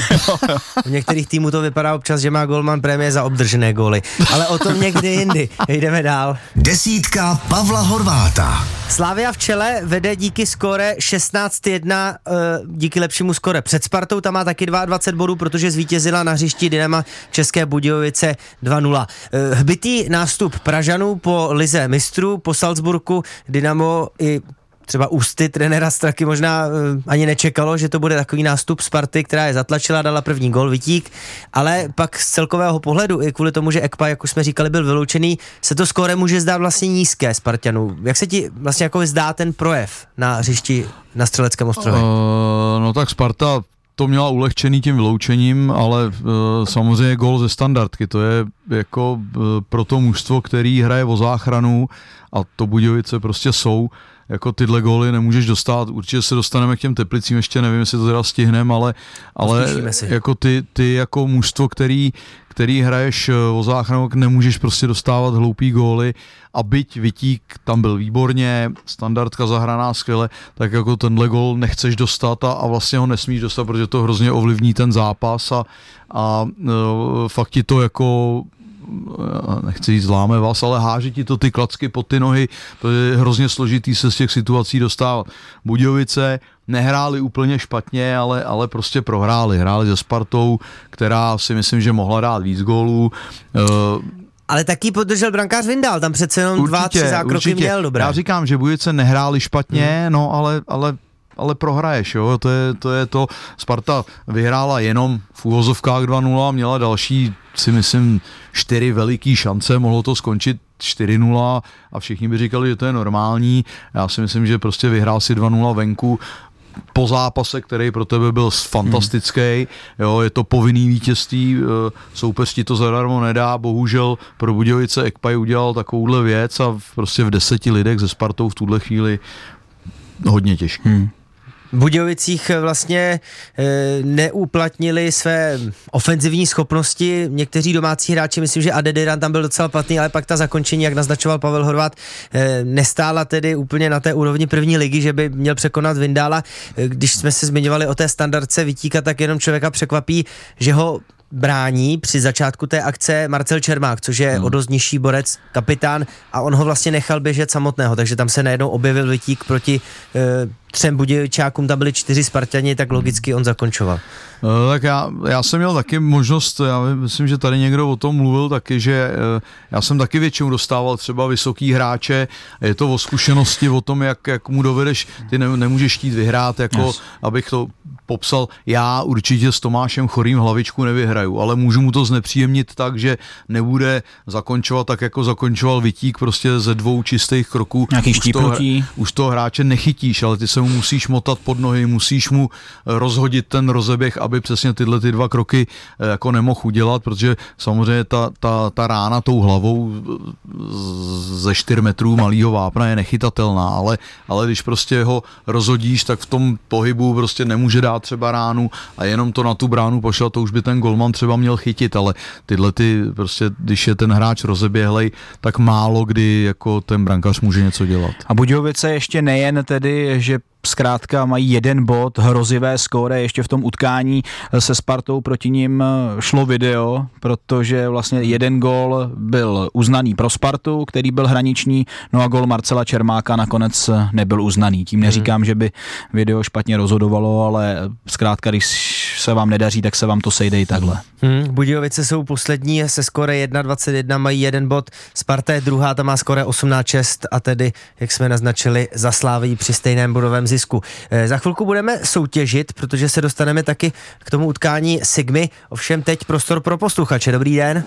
V některých týmů to vypadá občas, že má golman prémie za obdržené góly, ale o tom někdy jindy. Jdeme dál. Desítka Pavla Horváta. Slavia v čele vede díky skóre 16-1, díky lepšímu skóre před Spartou, tam má taky 22 bodů, protože zvítězila na hřišti Dynama České Budějovice 2-0. Hbitý nástup Pražanů po lize mistrů, po Salzburgu Dynamo i třeba ústy trenéra Straky možná ani nečekalo, že to bude takový nástup Sparty, která je zatlačila, dala první gol, Vitík, ale pak z celkového pohledu, i kvůli tomu, že Ekpa, jak už jsme říkali, byl vyloučený, se to skóre může zdát vlastně nízké Spartanů. Jak se ti vlastně jako zdá ten projev na hřišti na Střeleckém ostrově? No tak Sparta to měla ulehčený tím vyloučením, ale samozřejmě gól ze standardky, to je jako pro to mužstvo, který hraje o záchranu, a to Budějovice prostě jsou, jako tyhle góly nemůžeš dostat, určitě se dostaneme k těm Teplicím, ještě nevím, jestli to teda stihneme, ale jako ty jako mužstvo, který hraješ o záchranu, nemůžeš prostě dostávat hloupý góly, a byť Vitík tam byl výborně, standardka zahraná skvěle, tak jako tenhle gól nechceš dostat a vlastně ho nesmíš dostat, protože to hrozně ovlivní ten zápas a fakt ti to jako, nechci jít zláme vás, ale háží ti to ty klacky pod ty nohy, protože je hrozně složitý se z těch situací dostávat. Budějovice nehráli úplně špatně, ale prostě prohráli. Hráli se Spartou, která si myslím, že mohla dát víc gólů. Ale taky podržel brankář Vindal, tam přece jenom 2-3 zákroky měl, dobré. Já říkám, že Budějovice nehráli špatně, no ale prohraješ, jo, to je to. Sparta vyhrála jenom v úvozovkách 2-0, měla další, si myslím, 4 veliký šance, mohlo to skončit 4-0 a všichni by říkali, že to je normální. Já si myslím, že prostě vyhrál si 2-0 venku po zápase, který pro tebe byl fantastický, jo, je to povinný vítězství, soupeř ti to zadarmo nedá, bohužel pro Budějovice Ekpaj udělal takovouhle věc a prostě v 10 lidech ze Spartou v tuhle chvíli hodně těžký. V Budějovicích vlastně neuplatnili své ofenzivní schopnosti. Někteří domácí hráči, myslím, že Adediran tam byl docela platný, ale pak ta zakončení, jak naznačoval Pavel Horvát, nestála tedy úplně na té úrovni první ligy, že by měl překonat Vindála. Když jsme se zmiňovali o té standardce Vitíka, tak jenom člověka překvapí, že ho brání při začátku té akce Marcel Čermák, což je o dost nižší borec, kapitán, a on ho vlastně nechal běžet samotného, takže tam se najednou objevil vytík proti 3 Budějovičákům, tam byli 4 Spartani, tak logicky on zakončoval. Tak já jsem měl taky možnost, já myslím, že tady někdo o tom mluvil taky, že já jsem taky většinou dostával třeba vysoký hráče, je to o zkušenosti, o tom, jak mu dovedeš, ty nemůžeš chtít vyhrát, jako abych to popsal, já určitě s Tomášem Chorým hlavičku nevyhraju, ale můžu mu to znepříjemnit tak, že nebude zakončovat tak, jako zakončoval Vitík, prostě ze 2 čistých kroků. Nějaký štípnutí. Už toho hráče nechytíš, ale ty se mu musíš motat pod nohy, musíš mu rozhodit ten rozeběh, aby přesně tyhle 2 kroky jako nemohl udělat, protože samozřejmě ta rána tou hlavou ze 4 metrů malýho vápna je nechytatelná, ale když prostě ho rozhodíš, tak v tom pohybu prostě nemůže dát třeba ránu a jenom to na tu bránu pošel, to už by ten golman třeba měl chytit, ale tyhle prostě, když je ten hráč rozeběhlej, tak málo kdy jako ten brankář může něco dělat. A Budějovice ještě nejen tedy, že zkrátka mají 1 bod, hrozivé skóre, ještě v tom utkání se Spartou proti nim šlo video, protože vlastně 1 gól byl uznaný pro Spartu, který byl hraniční, no a gól Marcela Čermáka nakonec nebyl uznaný. Tím neříkám, že by video špatně rozhodovalo, ale zkrátka, když se vám nedaří, tak se vám to sejde i takhle. Budějovice jsou poslední se skóre 1,21, mají 1 bod, Sparta je druhá, ta má skóre 18,6 a tedy, jak jsme naznačili, za Slávií při stejném bodovém zisku. Za chvilku budeme soutěžit, protože se dostaneme taky k tomu utkání Sigmy, ovšem teď prostor pro posluchače. Dobrý den.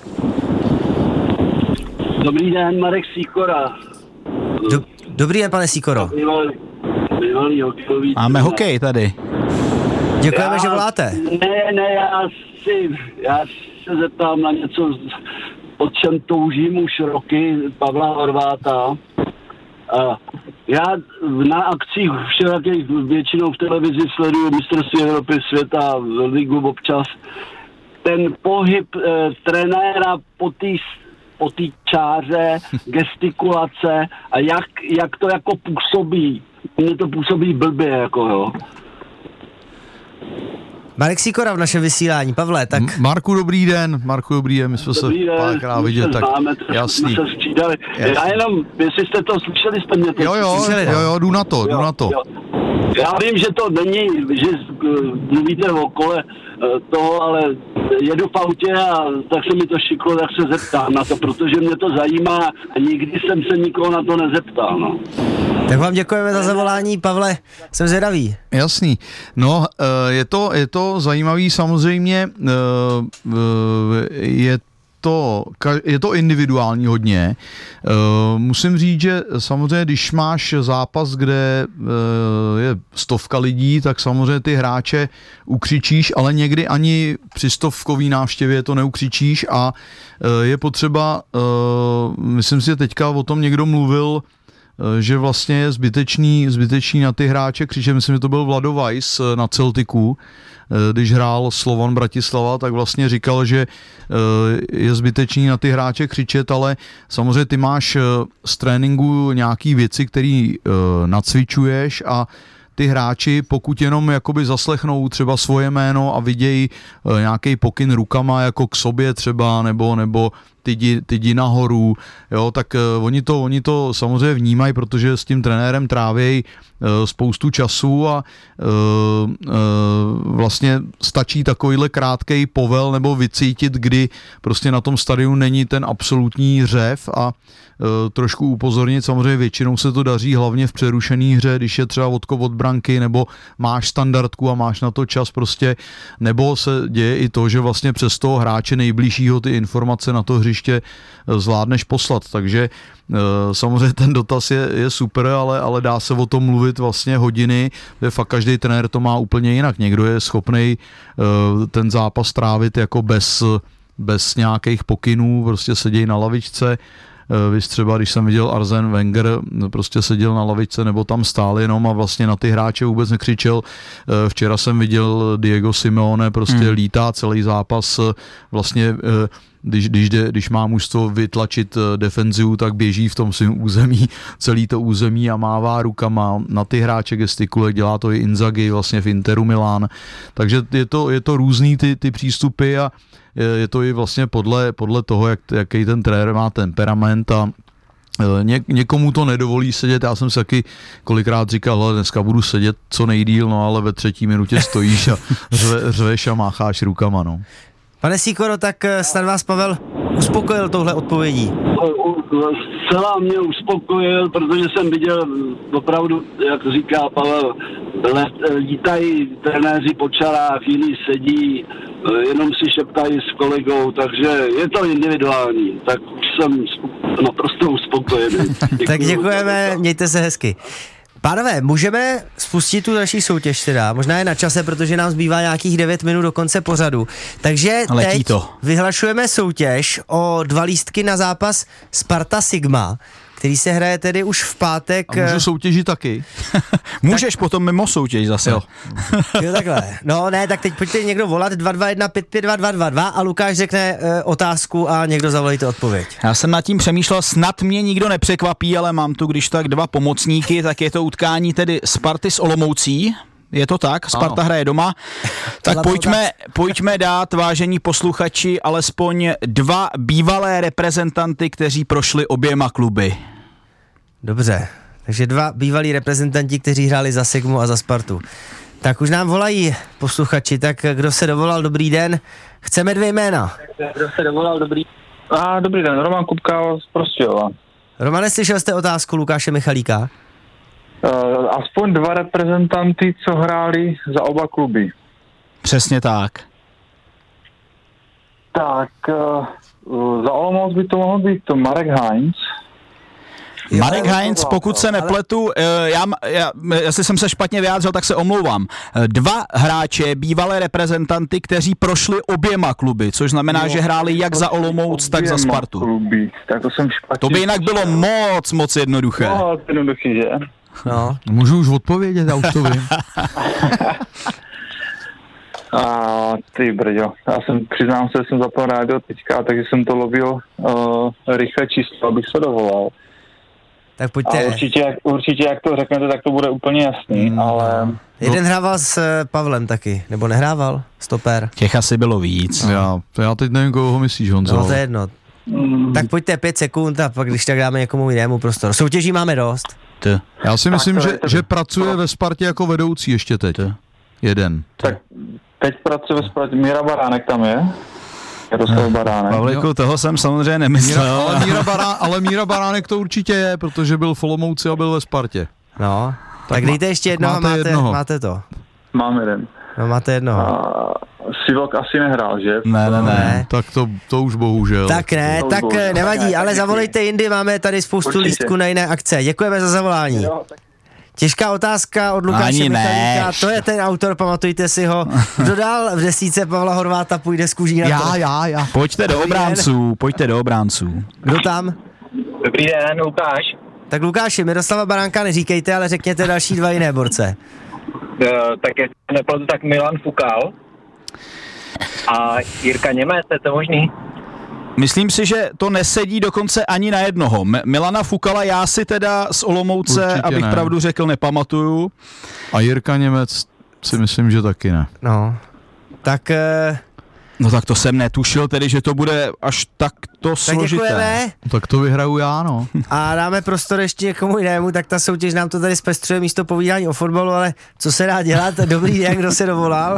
Dobrý den, Marek Sýkora. Dobrý den, pane Sýkoro. Bývalý hokejový. Máme hokej tady. Děkujeme, že voláte. Ne, já se zeptám na něco, o čem toužím už roky, Pavla Horváta. Já na akcích všelijakých většinou v televizi sleduju mistrovství Evropy, světa, ligu občas. Ten pohyb trenéra po té čáře, gestikulace a jak to jako působí. Mně to působí blbě, jako jo. Marek Sýkora v našem vysílání. Pavle, tak... Marku, dobrý den, my jsme se párkrát viděli, tak jasný. Já jenom, jestli jste to slyšeli, jste mě to slyšeli. Jo, jdu na to. Já vím, že to není, že mluvíte o kole toho, ale jedu v autě a tak se mi to šiklo, tak se zeptám na to, protože mě to zajímá a nikdy jsem se nikoho na to nezeptal, no. Tak vám děkujeme za zavolání, Pavle, jsem zvědavý. Jasný, no je to zajímavý samozřejmě, je to individuální hodně. Musím říct, že samozřejmě, když máš zápas, kde je 100 lidí, tak samozřejmě ty hráče ukřičíš, ale někdy ani při 100kový návštěvě to neukřičíš a je potřeba, myslím si, že teďka o tom někdo mluvil, že vlastně je zbytečný na ty hráče křičet. Myslím, že to byl Vlado Weiss na Celticu, když hrál Slovan Bratislava, tak vlastně říkal, že je zbytečný na ty hráče křičet, ale samozřejmě ty máš z tréninku nějaký věci, které nacvičuješ a ty hráči, pokud jenom jakoby zaslechnou třeba svoje jméno a vidějí nějaký pokyn rukama jako k sobě třeba, nebo ty jdi nahoru, jo, tak oni to samozřejmě vnímají, protože s tím trenérem trávějí spoustu času a vlastně stačí takovýhle krátkej povel nebo vycítit, kdy prostě na tom stadionu není ten absolutní řev a trošku upozornit, samozřejmě většinou se to daří hlavně v přerušený hře, když je třeba odkop od branky, nebo máš standardku a máš na to čas prostě, nebo se děje i to, že vlastně přes toho hráče nejbližšího ty informace na to hřiště zvládneš poslat, takže samozřejmě ten dotaz je super, ale dá se o tom mluvit vlastně hodiny, že fakt každý trenér to má úplně jinak, někdo je schopnej ten zápas trávit jako bez nějakých pokynů, prostě sedějí na lavičce. Víš, třeba když jsem viděl Arsène Wenger, prostě seděl na lavičce nebo tam stál jenom a vlastně na ty hráče vůbec nekřičel. Včera jsem viděl Diego Simeone, prostě lítá celý zápas, vlastně když má mužstvo vytlačit defenzivu, tak běží v tom svém území, celý to území a mává rukama, na ty hráče gestikuluje, dělá to i Inzaghi vlastně v Interu Milán, takže je to různý ty přístupy a je to i vlastně podle toho, jaký ten trenér má temperament a někomu to nedovolí sedět, já jsem si taky kolikrát říkal, dneska budu sedět co nejdýl, no ale ve 3. minutě stojíš a řveš a mácháš rukama, no. Pane Sýkoro, tak snad vás Pavel uspokojil touhle odpovědí. Zcela mě uspokojil, protože jsem viděl opravdu, jak říká Pavel, lítají trenéři po čarách, jiní sedí, jenom si šeptají s kolegou, takže je to individuální, tak už jsem naprosto uspokojený. Tak děkujeme, mějte se hezky. Pánové, můžeme spustit tu naší soutěž teda, možná je na čase, protože nám zbývá nějakých 9 minut do konce pořadu. Takže teď vyhlašujeme soutěž o 2 lístky na zápas Sparta Sigma, který se hraje tedy už v pátek. A můžu soutěžit taky? Můžeš potom mimo soutěž zase. Jo, takhle. No ne, tak teď pojďte někdo volat 221 552 222 a Lukáš řekne otázku a někdo zavolejte odpověď. Já jsem nad tím přemýšlel, snad mě nikdo nepřekvapí, ale mám tu když tak 2 pomocníky, tak je to utkání tedy Sparty s Olomoucí. Je to tak? Sparta hraje doma. Tak pojďme dát, vážení posluchači, alespoň 2 bývalé reprezentanty, kteří prošli oběma kluby. Dobře, takže 2 bývalí reprezentanti, kteří hráli za Sigmu a za Spartu. Tak už nám volají posluchači, tak kdo se dovolal, dobrý den. Chceme 2 jména. Kdo se dovolal, dobrý den, Roman Kupka z Prostějova. Romane, slyšel jste otázku Lukáše Michalíka? Aspoň 2 reprezentanty, co hráli za oba kluby. Přesně tak. Tak, za Olomouc by to mohl být to Marek Heinz. Marek Heinz, pokud se nepletu, jestli jsem se špatně vyjádřil, tak se omlouvám. 2 hráče, bývalé reprezentanty, kteří prošli oběma kluby, což znamená, že hráli jak za Olomouc, tak za Spartu. Kluby. Tak to jsem špatně. To by jinak bylo moc jednoduché. Moc jednoduchý, že? No. Můžu už odpovědět, já už to vím. Ty brďo, přiznám se, že jsem zapal rádio teďka, takže jsem to lobil rychle číslo, abych se dovolal. Tak pojďte. A určitě, jak to řeknete, tak to bude úplně jasný, ale... Jeden hrával s Pavlem taky, nebo nehrával? Stoper. Těch asi bylo víc. Já teď nevím, koho myslíš, Honzo. No to je jedno. Tak pojďte 5 sekund a pak když tak dáme někomu jinému prostor. Soutěží máme dost. Já si myslím, že pracuje ve Spartě jako vedoucí ještě teď. Jeden. Tak teď pracuje ve Spartě, Míra Baránek tam je. Jaroslav Baránek. Pavlíku, toho jsem samozřejmě nemyslel. Ale Míra Baránek to určitě je, protože byl v Olomouci a byl ve Spartě. No, tak dejte ještě jednoho, máte to. Mám jeden. No máte jednoho. Sivok asi nehrál, že? Ne. Tak to už bohužel. Tak ne, tak nevadí, ale zavolejte jindy, máme tady spoustu lístků na jiné akce. Děkujeme za zavolání. Těžká otázka od Lukáše Michalíka, to je ten autor, pamatujte si ho. Kdo dál v desítce Pavla Horváta půjde z kůží na to? Já. Pojďte do obránců. Kdo tam? Dobrý den, Lukáš. Tak Lukáši, Miroslava Baránka neříkejte, ale řekněte další 2 jiné borce. Tak je nepletu, tak Milan Fukal a Jirka Němec, je to možný? Myslím si, že to nesedí dokonce ani na jednoho. Milana Fukala já si teda z Olomouce, určitě abych pravdu řekl, nepamatuju. A Jirka Němec si myslím, že taky ne. No, tak... No tak to jsem netušil tedy, že to bude až takto složité. Děkujeme. Tak to vyhraju já, no. A dáme prostor ještě někomu jinému, tak ta soutěž nám to tady zpestřuje místo povídání o fotbalu, ale co se dá dělat? Dobrý den, kdo se dovolal?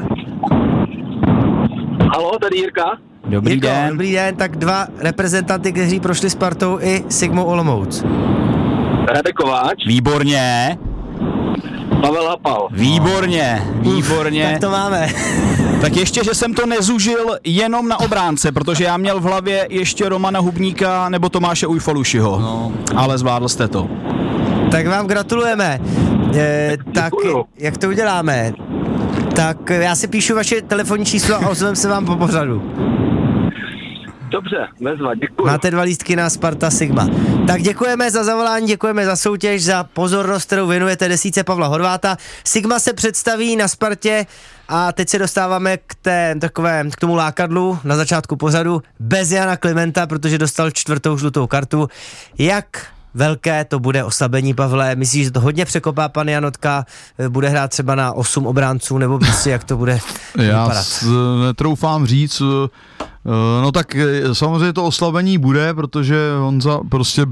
Haló, tady Jirka. Dobrý den. Dobrý den, tak 2 reprezentanty, kteří prošli Spartou i Sigmou Olomouc. Radek Kováč. Výborně. Pavel Hapal. Výborně. Tak to máme. Tak ještě, že jsem to nezužil jenom na obránce, protože já měl v hlavě ještě Romana Hubníka nebo Tomáše Ujfalušiho. No. Ale zvládl jste to. Tak vám gratulujeme. Tak jak to uděláme? Tak já si píšu vaše telefonní číslo a ozvem se vám po pořadu. Dobře, bezva, děkuji. Máte 2 lístky na Sparta Sigma. Tak děkujeme za zavolání, děkujeme za soutěž, za pozornost, kterou věnujete 10 Pavla Horváta. Sigma se představí na Spartě a teď se dostáváme k tomu lákadlu na začátku pořadu bez Jana Klimenta, protože dostal 4. žlutou kartu. Jak velké to bude oslabení, Pavle? Myslíš, že to hodně překopá pan Janotka? Bude hrát třeba na 8 obránců, nebo prostě jak to bude vypadat? Já netroufám říct, no tak samozřejmě to oslabení bude, protože Honza prostě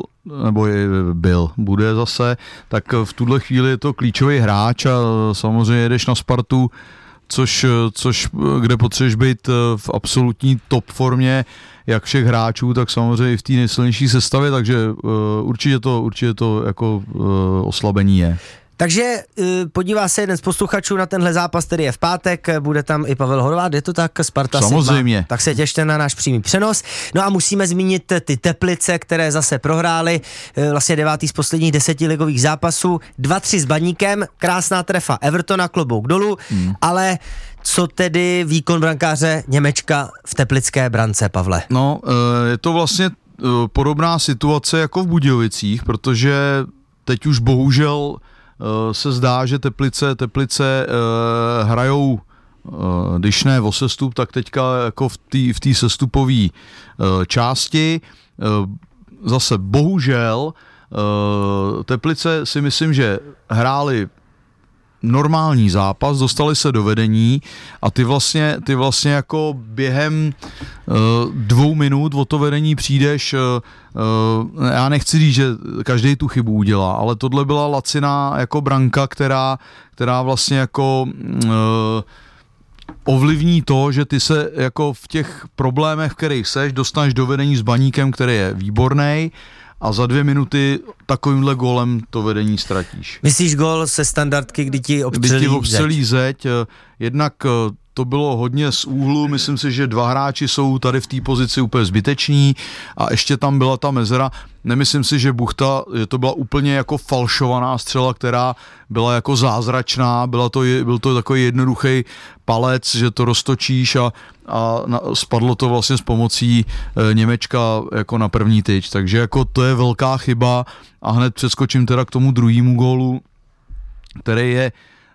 bude zase, tak v tuhle chvíli je to klíčový hráč a samozřejmě jedeš na Spartu, kde potřebuješ být v absolutní top formě, jak všech hráčů, tak samozřejmě i v té nejsilnější sestavě, takže určitě to jako oslabení je. Takže podívá se jeden z posluchačů na tenhle zápas, který je v pátek, bude tam i Pavel Horvát, je to tak, Sparta samozřejmě. Sigma, tak se těšte na náš přímý přenos. No a musíme zmínit ty Teplice, které zase prohrály, vlastně 9. z posledních 10 ligových zápasů, 2-3 s Baníkem, krásná trefa Evertona, klobouk dolů, ale co tedy výkon brankáře Němečka v teplické brance, Pavle? No, je to vlastně podobná situace jako v Budějovicích, protože teď už bohužel se zdá, že Teplice hrajou, když ne o sestup, tak teďka jako v té sestupové části. Zase bohužel Teplice si myslím, že hráli normální zápas, dostali se do vedení a ty vlastně jako během 2 minut o to vedení přijdeš, já nechci říct, že každý tu chybu udělá, ale tohle byla laciná jako branka, která vlastně jako ovlivní to, že ty se jako v těch problémech, v kterých seš, dostaneš do vedení s Baníkem, který je výborný, a za 2 minuty takovýmhle gólem to vedení ztratíš. Myslíš gól se standardky, kdy ti obstřelí zeď? Jednak to bylo hodně z úhlu, myslím si, že 2 hráči jsou tady v té pozici úplně zbyteční a ještě tam byla ta mezera. Nemyslím si, že Buchta, že to byla úplně jako falšovaná střela, která byla jako zázračná, byl to takový jednoduchý palec, že to roztočíš a spadlo to vlastně s pomocí Němečka jako na první tyč, takže jako to je velká chyba a hned přeskočím teda k tomu druhému gólu, který je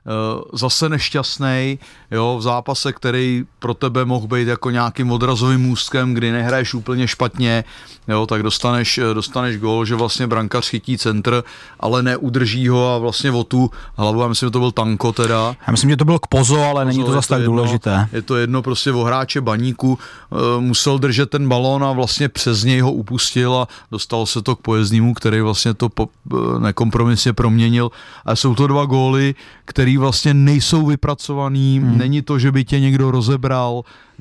zase nešťastný, jo, v zápase, který pro tebe mohl být jako nějakým odrazovým můstkem, kdy nehraješ úplně špatně, jo, tak dostaneš gól, že vlastně brankař chytí centr, ale neudrží ho a vlastně o tu hlavu, já myslím, že to byl Tanko teda. Já myslím, že to byl Kpozo, ale není to zase tak důležité. Je to jedno prostě o hráče Baníku, musel držet ten balón a vlastně přes něj ho upustil a dostalo se to k Pojezdnímu, který vlastně to nekompromisně proměnil. A jsou to 2 góly, který vlastně nejsou vypracovaný, není to, že by tě někdo rozebral,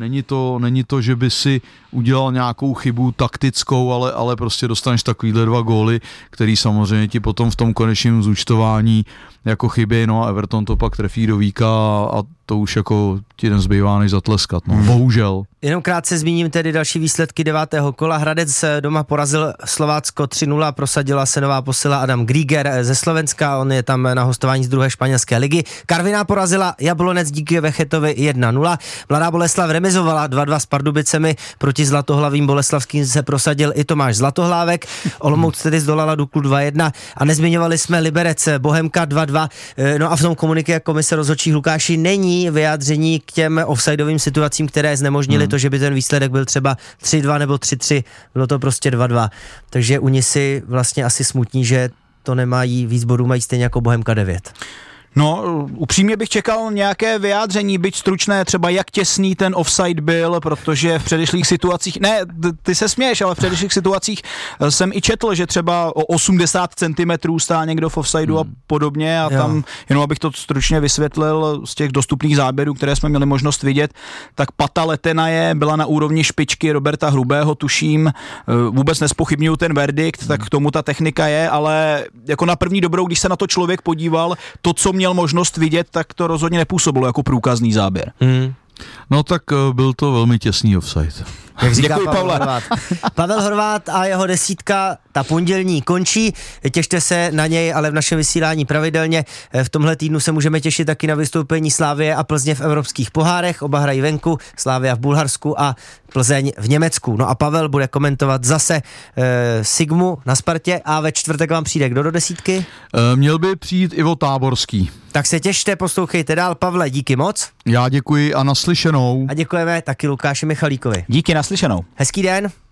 není to, že by si udělal nějakou chybu taktickou, ale prostě dostaneš takovýhle 2 góly, který samozřejmě ti potom v tom konečném zúčtování jako chybí, no a Everton to pak trefí do víka a to už jako ti nezbývá než zatleskat, no, bohužel. Jenom krátce zmíním tedy další výsledky 9. kola. Hradec doma porazil Slovácko 3-0, prosadila se nová posila Adam Grieger ze Slovenska, on je tam na hostování z 2. španělské ligy. Karviná porazila Jablonec díky Vechetovi 1-0. Mladá Boleslav remizovala 2-2 s Pardubicemi, proti zlatohlavým boleslavským se prosadil i Tomáš Zlatohlávek. Olomouc tedy zdolala Duklu 2-1 a nezmiňovali jsme Liberec Bohemka 2-2. No a v tom komuniké komise rozhodčích Lukáši není vyjádření k těm offsideovým situacím, které znemožnily to, že by ten výsledek byl třeba 3-2 nebo 3-3, bylo to prostě 2-2. Takže Unisi vlastně asi smutní, že to nemají víc bodů, mají stejně jako Bohemka 9. No, upřímně bych čekal nějaké vyjádření, byť stručné, třeba jak těsný ten offside byl, protože v předešlých situacích, ne, ty se směješ, ale v předešlých situacích jsem i četl, že třeba o 80 cm stál někdo v offsideu a podobně a tam, jenom abych to stručně vysvětlil, z těch dostupných záběrů, které jsme měli možnost vidět, tak pata Letenaje byla na úrovni špičky Roberta Hrubého, tuším, vůbec nezpochybňuju ten verdikt, tak k tomu ta technika je, ale jako na první dobrou, když se na to člověk podíval, to, co měl možnost vidět, tak to rozhodně nepůsobilo jako průkazný záběr. No tak byl to velmi těsný offside. Jak říká Děkuji, Pavel Pavle. Horvát. Pavel Horvát a jeho desítka, ta pondělní končí. Těšte se na něj, ale v našem vysílání pravidelně. V tomhle týdnu se můžeme těšit taky na vystoupení Slavie a Plzně v evropských pohárech. Oba hrají venku, Slavia v Bulharsku a Plzeň v Německu. No a Pavel bude komentovat zase Sigmu na Spartě a ve čtvrtek vám přijde kdo do desítky? Měl by přijít Ivo Táborský. Tak se těšte, poslouchejte dál. Pavle, díky moc. Já děkuji a naslyšenou. A děkujeme taky Lukáši Michalíkovi. Díky, naslyšenou. Hezký den.